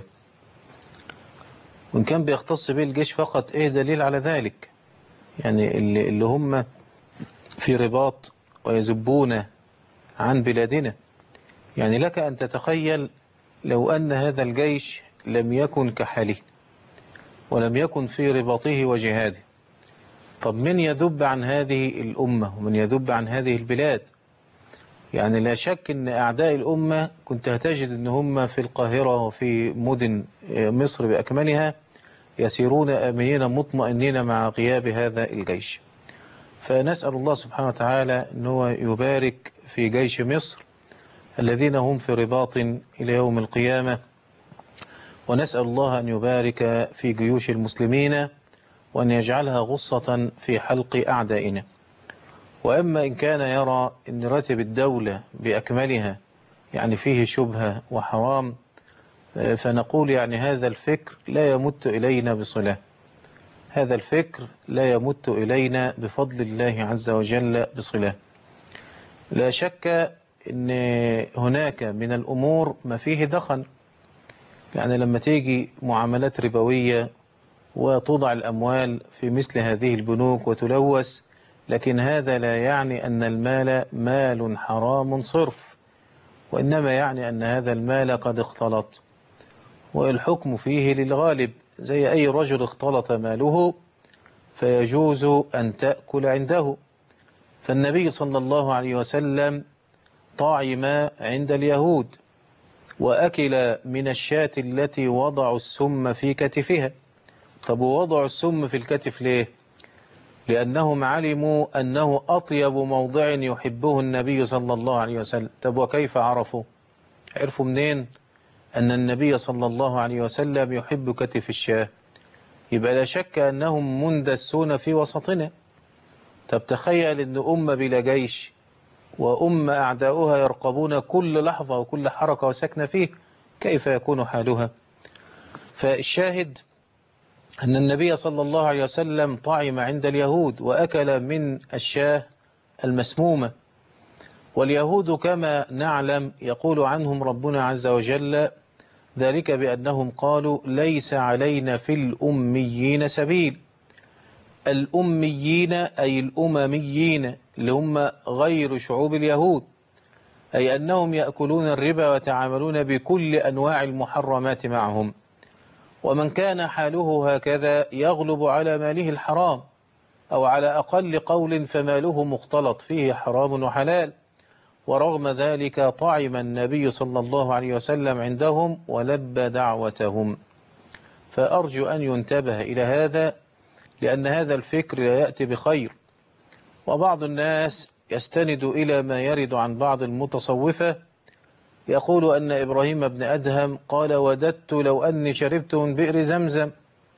وإن كان بيختص به الجيش فقط إيه دليل على ذلك؟ يعني اللي, اللي هم في رباط ويذبون عن بلادنا، يعني لك أن تتخيل لو أن هذا الجيش لم يكن كحاله ولم يكن في رباطه وجهاده، طب من يذب عن هذه الأمة ومن يذب عن هذه البلاد؟ يعني لا شك أن أعداء الأمة كنت هتجد أن هم في القاهرة وفي مدن مصر بأكملها يسيرون آمنين مطمئنين مع غياب هذا الجيش. فنسأل الله سبحانه وتعالى أنه يبارك في جيش مصر الذين هم في رباط إلى يوم القيامة، ونسأل الله أن يبارك في جيوش المسلمين وأن يجعلها غصة في حلق أعدائنا. وأما إن كان يرى أن راتب الدولة بأكملها يعني فيه شبهة وحرام، فنقول يعني هذا الفكر لا يمت إلينا بصلة، هذا الفكر لا يمت إلينا بفضل الله عز وجل بصلة. لا شك أن هناك من الأمور ما فيه دخل، يعني لما تيجي معاملات ربوية وتوضع الأموال في مثل هذه البنوك وتلوث، لكن هذا لا يعني أن المال مال حرام صرف، وإنما يعني أن هذا المال قد اختلط، والحكم فيه للغالب، زي أي رجل اختلط ماله فيجوز أن تأكل عنده. فالنبي صلى الله عليه وسلم طعم عند اليهود وأكل من الشاة التي وضعوا السم في كتفها. طب وضعوا السم في الكتف ليه؟ لأنهم علموا أنه أطيب موضع يحبه النبي صلى الله عليه وسلم. طب وكيف عرفوا؟ عرفوا منين أن النبي صلى الله عليه وسلم يحب كتف الشاة؟ يبقى لا شك أنهم مندسون في وسطنا. طب تخيل أن أمة بلا جيش وأمة أعداؤها يرقبون كل لحظة وكل حركة وسكنة فيه، كيف يكون حالها؟ فالشاهد أن النبي صلى الله عليه وسلم طعم عند اليهود وأكل من الشاة المسمومة. واليهود كما نعلم يقول عنهم ربنا عز وجل ذلك بأنهم قالوا ليس علينا في الأميين سبيل. الأميين أي الأمميين اللي هم غير شعوب اليهود، أي أنهم يأكلون الربا ويتعاملون بكل أنواع المحرمات معهم. ومن كان حاله هكذا يغلب على ماله الحرام، أو على أقل قول فماله مختلط فيه حرام وحلال، ورغم ذلك طعم النبي صلى الله عليه وسلم عندهم ولبى دعوتهم. فأرجو أن ينتبه إلى هذا، لأن هذا الفكر لا يأتي بخير. وبعض الناس يستند إلى ما يرد عن بعض المتصوفة، يقول أن إبراهيم بن أدهم قال وددت لو أني شربت من بئر زمزم.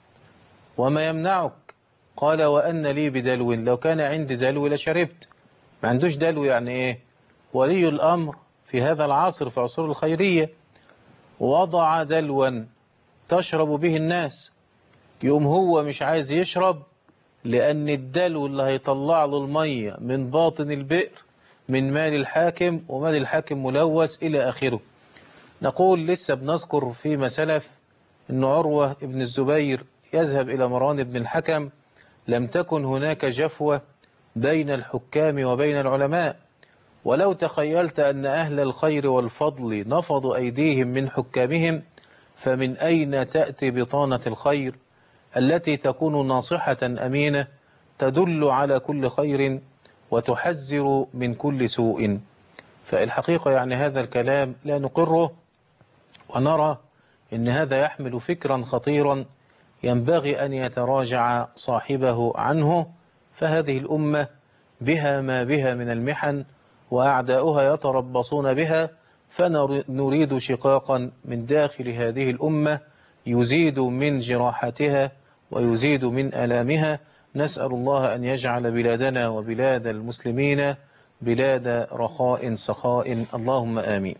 وما يمنعك؟ قال وأن لي بدلو، لو كان عندي دلو لشربت. ما عندوش دلو يعني إيه؟ ولي الأمر في هذا العصر في عصور الخيرية وضع دلوا تشرب به الناس، يقوم هو مش عايز يشرب لأن الدلو اللي هيطلع له المية من باطن البئر من مال الحاكم، ومال الحاكم ملوث إلى آخره. نقول لسه بنذكر فيما سلف أن عروة ابن الزبير يذهب إلى مروان بن الحكم، لم تكن هناك جفوة بين الحكام وبين العلماء. ولو تخيلت أن أهل الخير والفضل نفضوا أيديهم من حكامهم فمن أين تأتي بطانة الخير التي تكون ناصحة أمينة تدل على كل خير وتحذر من كل سوء؟ فالحقيقة يعني هذا الكلام لا نقره، ونرى إن هذا يحمل فكرا خطيرا ينبغي أن يتراجع صاحبه عنه. فهذه الأمة بها ما بها من المحن وأعداؤها يتربصون بها، فنريد شقاقا من داخل هذه الأمة يزيد من جراحتها ويزيد من ألامها. نسأل الله أن يجعل بلادنا وبلاد المسلمين بلاد رخاء سخاء، اللهم آمين.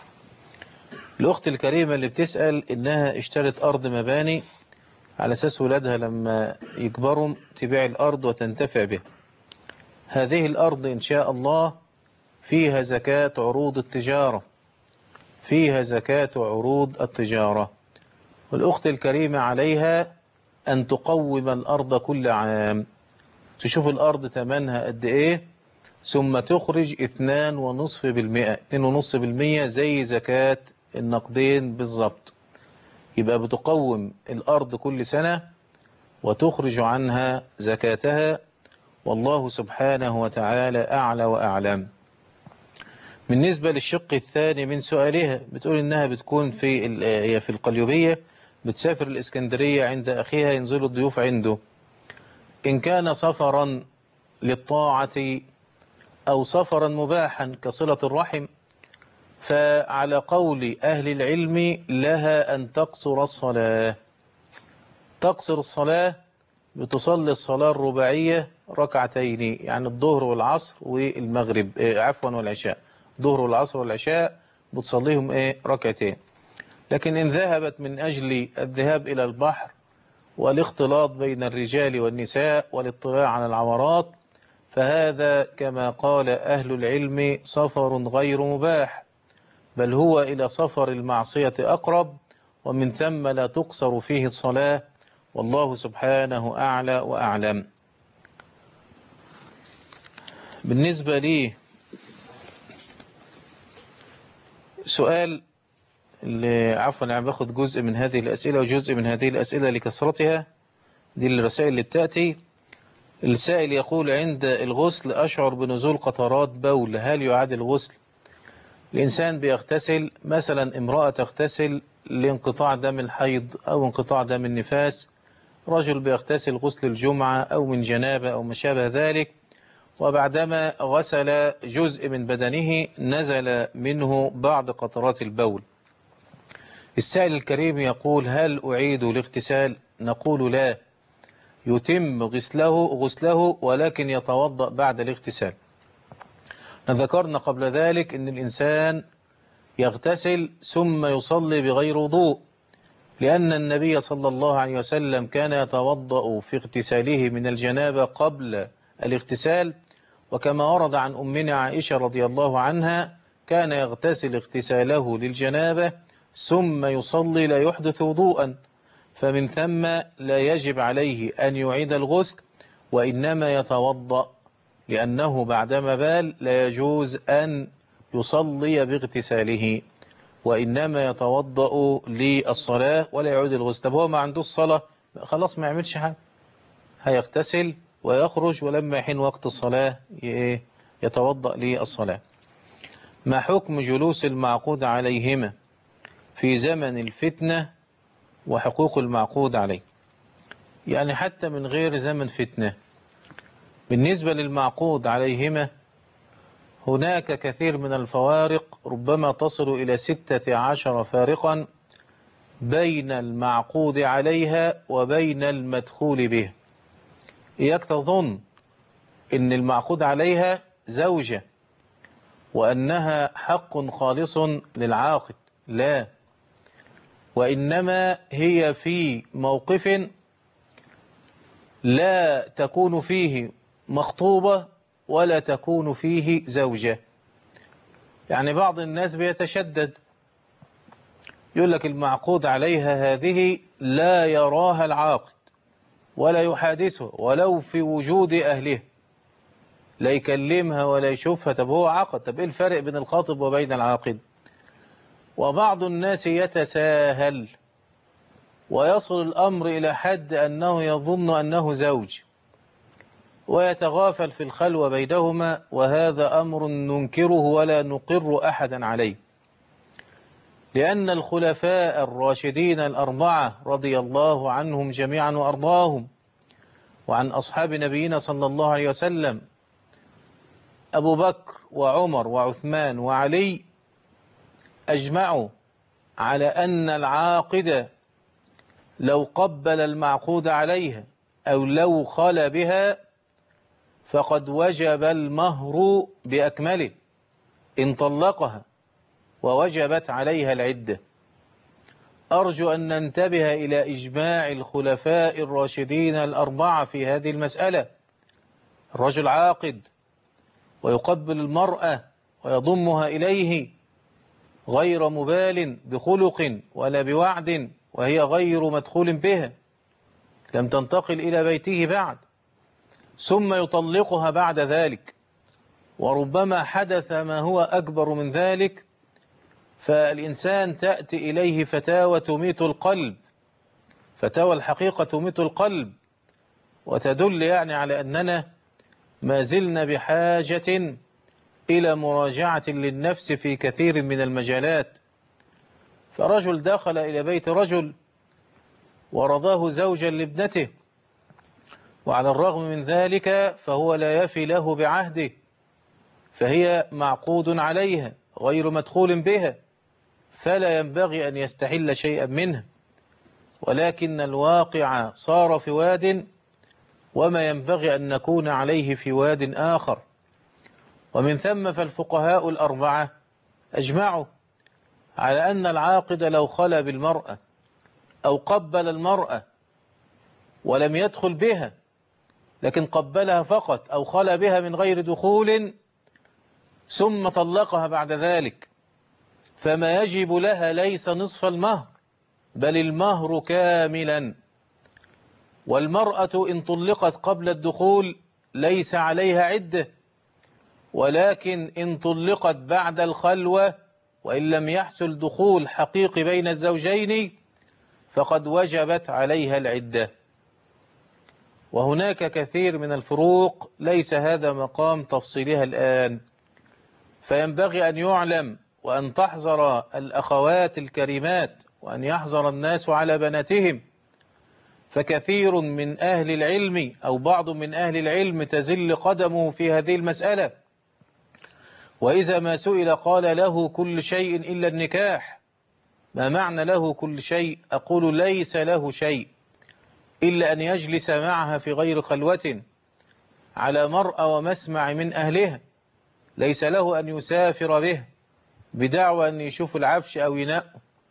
الأخت الكريمة اللي بتسأل إنها اشترت أرض مباني على أساس ولادها لما يكبروا تبيع الأرض وتنتفع بها. هذه الأرض إن شاء الله فيها زكاة عروض التجارة، فيها زكاة عروض التجارة. والأخت الكريمة عليها أن تقوم الأرض كل عام، تشوف الأرض ثمنها قد إيه، ثم تخرج اثنان ونصف بالمئة اثنين ونصف بالمئة زي زكاة النقدين بالضبط. يبقى بتقوم الأرض كل سنة وتخرج عنها زكاتها، والله سبحانه وتعالى أعلى وأعلم. بالنسبة للشق الثاني من سؤالها، بتقول إنها بتكون في هي في القليوبية، بتسافر الإسكندرية عند أخيها ينزل الضيوف عنده. إن كان سفرا للطاعة أو سفرا مباحا كصلة الرحم، فعلى قول أهل العلم لها أن تقصر الصلاة. تقصر الصلاة بتصلي الصلاة الرباعية ركعتين، يعني الظهر والعصر والمغرب إيه عفوا والعشاء، الظهر والعصر والعشاء بتصليهم إيه ركعتين. لكن إن ذهبت من أجل الذهاب إلى البحر والاختلاط بين الرجال والنساء والاطلاع على العورات، فهذا كما قال أهل العلم سفر غير مباح، بل هو إلى سفر المعصية أقرب، ومن ثم لا تقصر فيه الصلاة، والله سبحانه أعلى وأعلم. بالنسبة لي سؤال اللي عفوا أنا باخد جزء من هذه الأسئلة وجزء من هذه الأسئلة لكثرتها، دي الرسائل اللي بتأتي. السائل يقول: عند الغسل أشعر بنزول قطرات بول، هل يعاد الغسل؟ الإنسان بيغتسل، مثلا امرأة تغتسل لانقطاع دم الحيض أو انقطاع دم النفاس، رجل بيغتسل غسل الجمعة أو من جنابة أو ما شابه ذلك، وبعدما غسل جزء من بدنه نزل منه بعض قطرات البول. السائل الكريم يقول: هل أعيد الاغتسال؟ نقول لا، يتم غسله غسله ولكن يتوضأ بعد الاغتسال. ذكرنا قبل ذلك أن الإنسان يغتسل ثم يصلي بغير وضوء، لأن النبي صلى الله عليه وسلم كان يتوضأ في اغتساله من الجنابة قبل الاغتسال، وكما ورد عن أمنا عائشة رضي الله عنها كان يغتسل اغتساله للجنابة ثم يصلي لا يحدث وضوءا، فمن ثم لا يجب عليه أن يعيد الغسل، وإنما يتوضأ، لأنه بعدما بال لا يجوز أن يصلي باغتساله، وإنما يتوضأ للصلاة ولا يعيد الغسل. طب هو ما عنده الصلاة خلاص ما يعملش حاجة، هيغتسل ويخرج، ولما يحين وقت الصلاة يتوضأ للصلاة. ما حكم جلوس المعقود عليهما في زمن الفتنة وحقوق المعقود عليه؟ يعني حتى من غير زمن فتنة، بالنسبة للمعقود عليهما هناك كثير من الفوارق، ربما تصل إلى ستة عشر فارقا بين المعقود عليها وبين المدخول به. إياك تظن إن المعقود عليها زوجة وأنها حق خالص للعاقد، لا، وإنما هي في موقف لا تكون فيه مخطوبة ولا تكون فيه زوجة. يعني بعض الناس بيتشدد، يقول لك المعقود عليها هذه لا يراها العاقد ولا يحادثه ولو في وجود أهله، لا يكلمها ولا يشوفها. طب هو عقد، طب إيه الفرق بين الخاطب وبين العاقد؟ وبعض الناس يتساهل ويصل الأمر إلى حد أنه يظن أنه زوج ويتغافل في الخلوة بينهما، وهذا أمر ننكره ولا نقر أحدا عليه، لأن الخلفاء الراشدين الأربعة رضي الله عنهم جميعا وأرضاهم وعن أصحاب نبينا صلى الله عليه وسلم أبو بكر وعمر وعثمان وعلي أجمعوا على أن العاقد لو قبل المعقود عليها أو لو خلى بها فقد وجب المهر بأكمله إن طلقها ووجبت عليها العدة. أرجو أن ننتبه إلى إجماع الخلفاء الراشدين الأربعة في هذه المسألة. الرجل عاقد ويقبل المرأة ويضمها إليه غير مبال بخلق ولا بوعد، وهي غير مدخول بها، لم تنتقل إلى بيته بعد، ثم يطلقها بعد ذلك، وربما حدث ما هو أكبر من ذلك، فالإنسان تأتي إليه فتاوى تميت القلب، فتاوى الحقيقة تميت القلب، وتدل يعني على أننا ما زلنا بحاجة إلى مراجعة للنفس في كثير من المجالات. فرجل دخل إلى بيت رجل ورضاه زوجا لابنته، وعلى الرغم من ذلك فهو لا يفي له بعهده، فهي معقود عليها غير مدخول بها، فلا ينبغي أن يستحل شيئا منها، ولكن الواقع صار في واد وما ينبغي أن نكون عليه في واد آخر. ومن ثم فالفقهاء الأربعة أجمعوا على أن العاقد لو خلى بالمرأة أو قبل المرأة ولم يدخل بها لكن قبلها فقط أو خلى بها من غير دخول ثم طلقها بعد ذلك، فما يجب لها ليس نصف المهر بل المهر كاملا. والمرأة إن طلقت قبل الدخول ليس عليها عدة، ولكن إن طلقت بعد الخلوة وإن لم يحصل دخول حقيقي بين الزوجين فقد وجبت عليها العدة. وهناك كثير من الفروق ليس هذا مقام تفصيلها الآن، فينبغي أن يعلم وأن تحذر الأخوات الكريمات وأن يحذر الناس على بناتهم، فكثير من أهل العلم أو بعض من أهل العلم تزل قدمه في هذه المسألة، وإذا ما سئل قال له كل شيء إلا النكاح. ما معنى له كل شيء؟ أقول ليس له شيء إلا أن يجلس معها في غير خلوة على مرأى ومسمع من أهلها، ليس له أن يسافر به بدعوى أن يشوف العفش أو ينأ،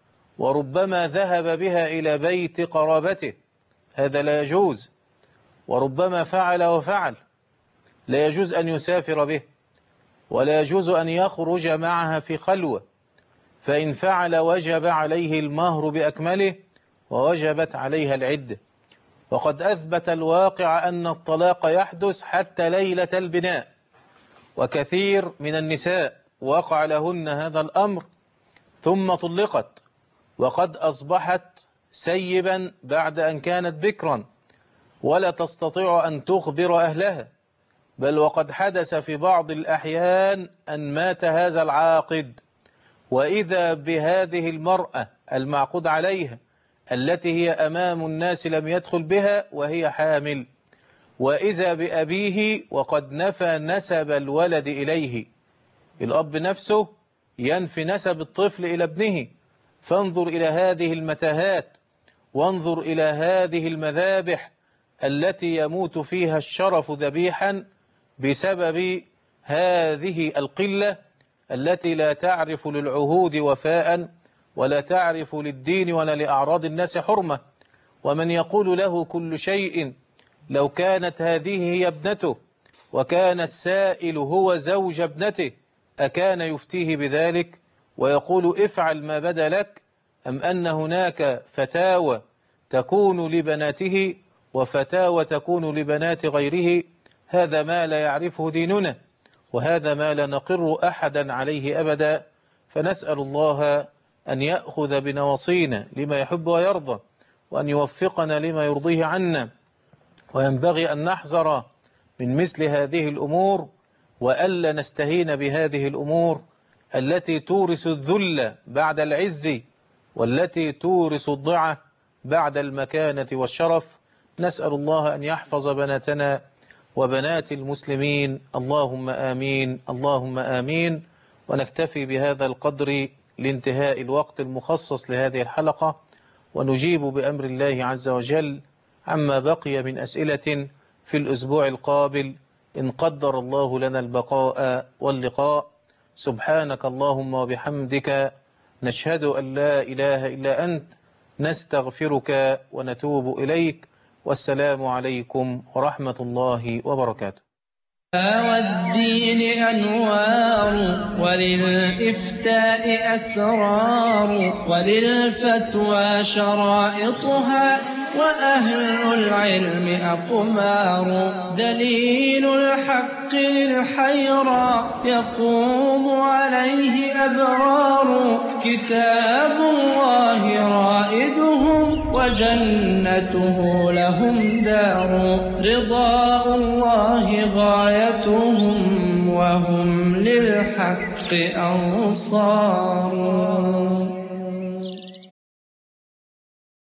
وربما ذهب بها إلى بيت قرابته، هذا لا يجوز، وربما فعل وفعل، لا يجوز أن يسافر به، ولا يجوز أن يخرج معها في خلوة، فإن فعل وجب عليه المهر بأكمله ووجبت عليها العدة. وقد أثبت الواقع أن الطلاق يحدث حتى ليلة البناء، وكثير من النساء وقع لهن هذا الأمر ثم طلقت وقد أصبحت سيبا بعد أن كانت بكرا ولا تستطيع أن تخبر أهلها، بل وقد حدث في بعض الأحيان أن مات هذا العاقد، وإذا بهذه المرأة المعقود عليها التي هي أمام الناس لم يدخل بها وهي حامل، وإذا بأبيه وقد نفى نسب الولد إليه، الأب نفسه ينفي نسب الطفل إلى ابنه. فانظر إلى هذه المتاهات، وانظر إلى هذه المذابح التي يموت فيها الشرف ذبيحا بسبب هذه القلة التي لا تعرف للعهود وفاء ولا تعرف للدين ولا لأعراض الناس حرمة. ومن يقول له كل شيء لو كانت هذه هي ابنته وكان السائل هو زوج ابنته أكان يفتيه بذلك ويقول افعل ما بدا لك، أم أن هناك فتاوى تكون لبناته وفتاوى تكون لبنات غيره؟ هذا ما لا يعرفه ديننا، وهذا ما لا نقر أحدا عليه أبدا. فنسأل الله أن يأخذ بنواصينا لما يحب ويرضى، وأن يوفقنا لما يرضيه عنا. وينبغي أن نحذر من مثل هذه الأمور وألا نستهين بهذه الأمور التي تورث الذل بعد العز والتي تورث الضعة بعد المكانة والشرف. نسأل الله أن يحفظ بناتنا وبنات المسلمين، اللهم آمين اللهم آمين. ونكتفي بهذا القدر لانتهاء الوقت المخصص لهذه الحلقة، ونجيب بأمر الله عز وجل عما بقي من أسئلة في الأسبوع القابل إن قدر الله لنا البقاء واللقاء. سبحانك اللهم وبحمدك، نشهد أن لا إله إلا أنت، نستغفرك ونتوب إليك. والسلام عليكم ورحمة الله وبركاته. والدين أنوار، وللإفتاء أسرار، وللفتوى شرائطها، وأهل العلم أقمار. دليل الحق للحيرى يقوم عليه أبرار. كتاب الله رائدهم، وجنته لهم دار. رضاء الله غايتهم، وهم للحق أنصار.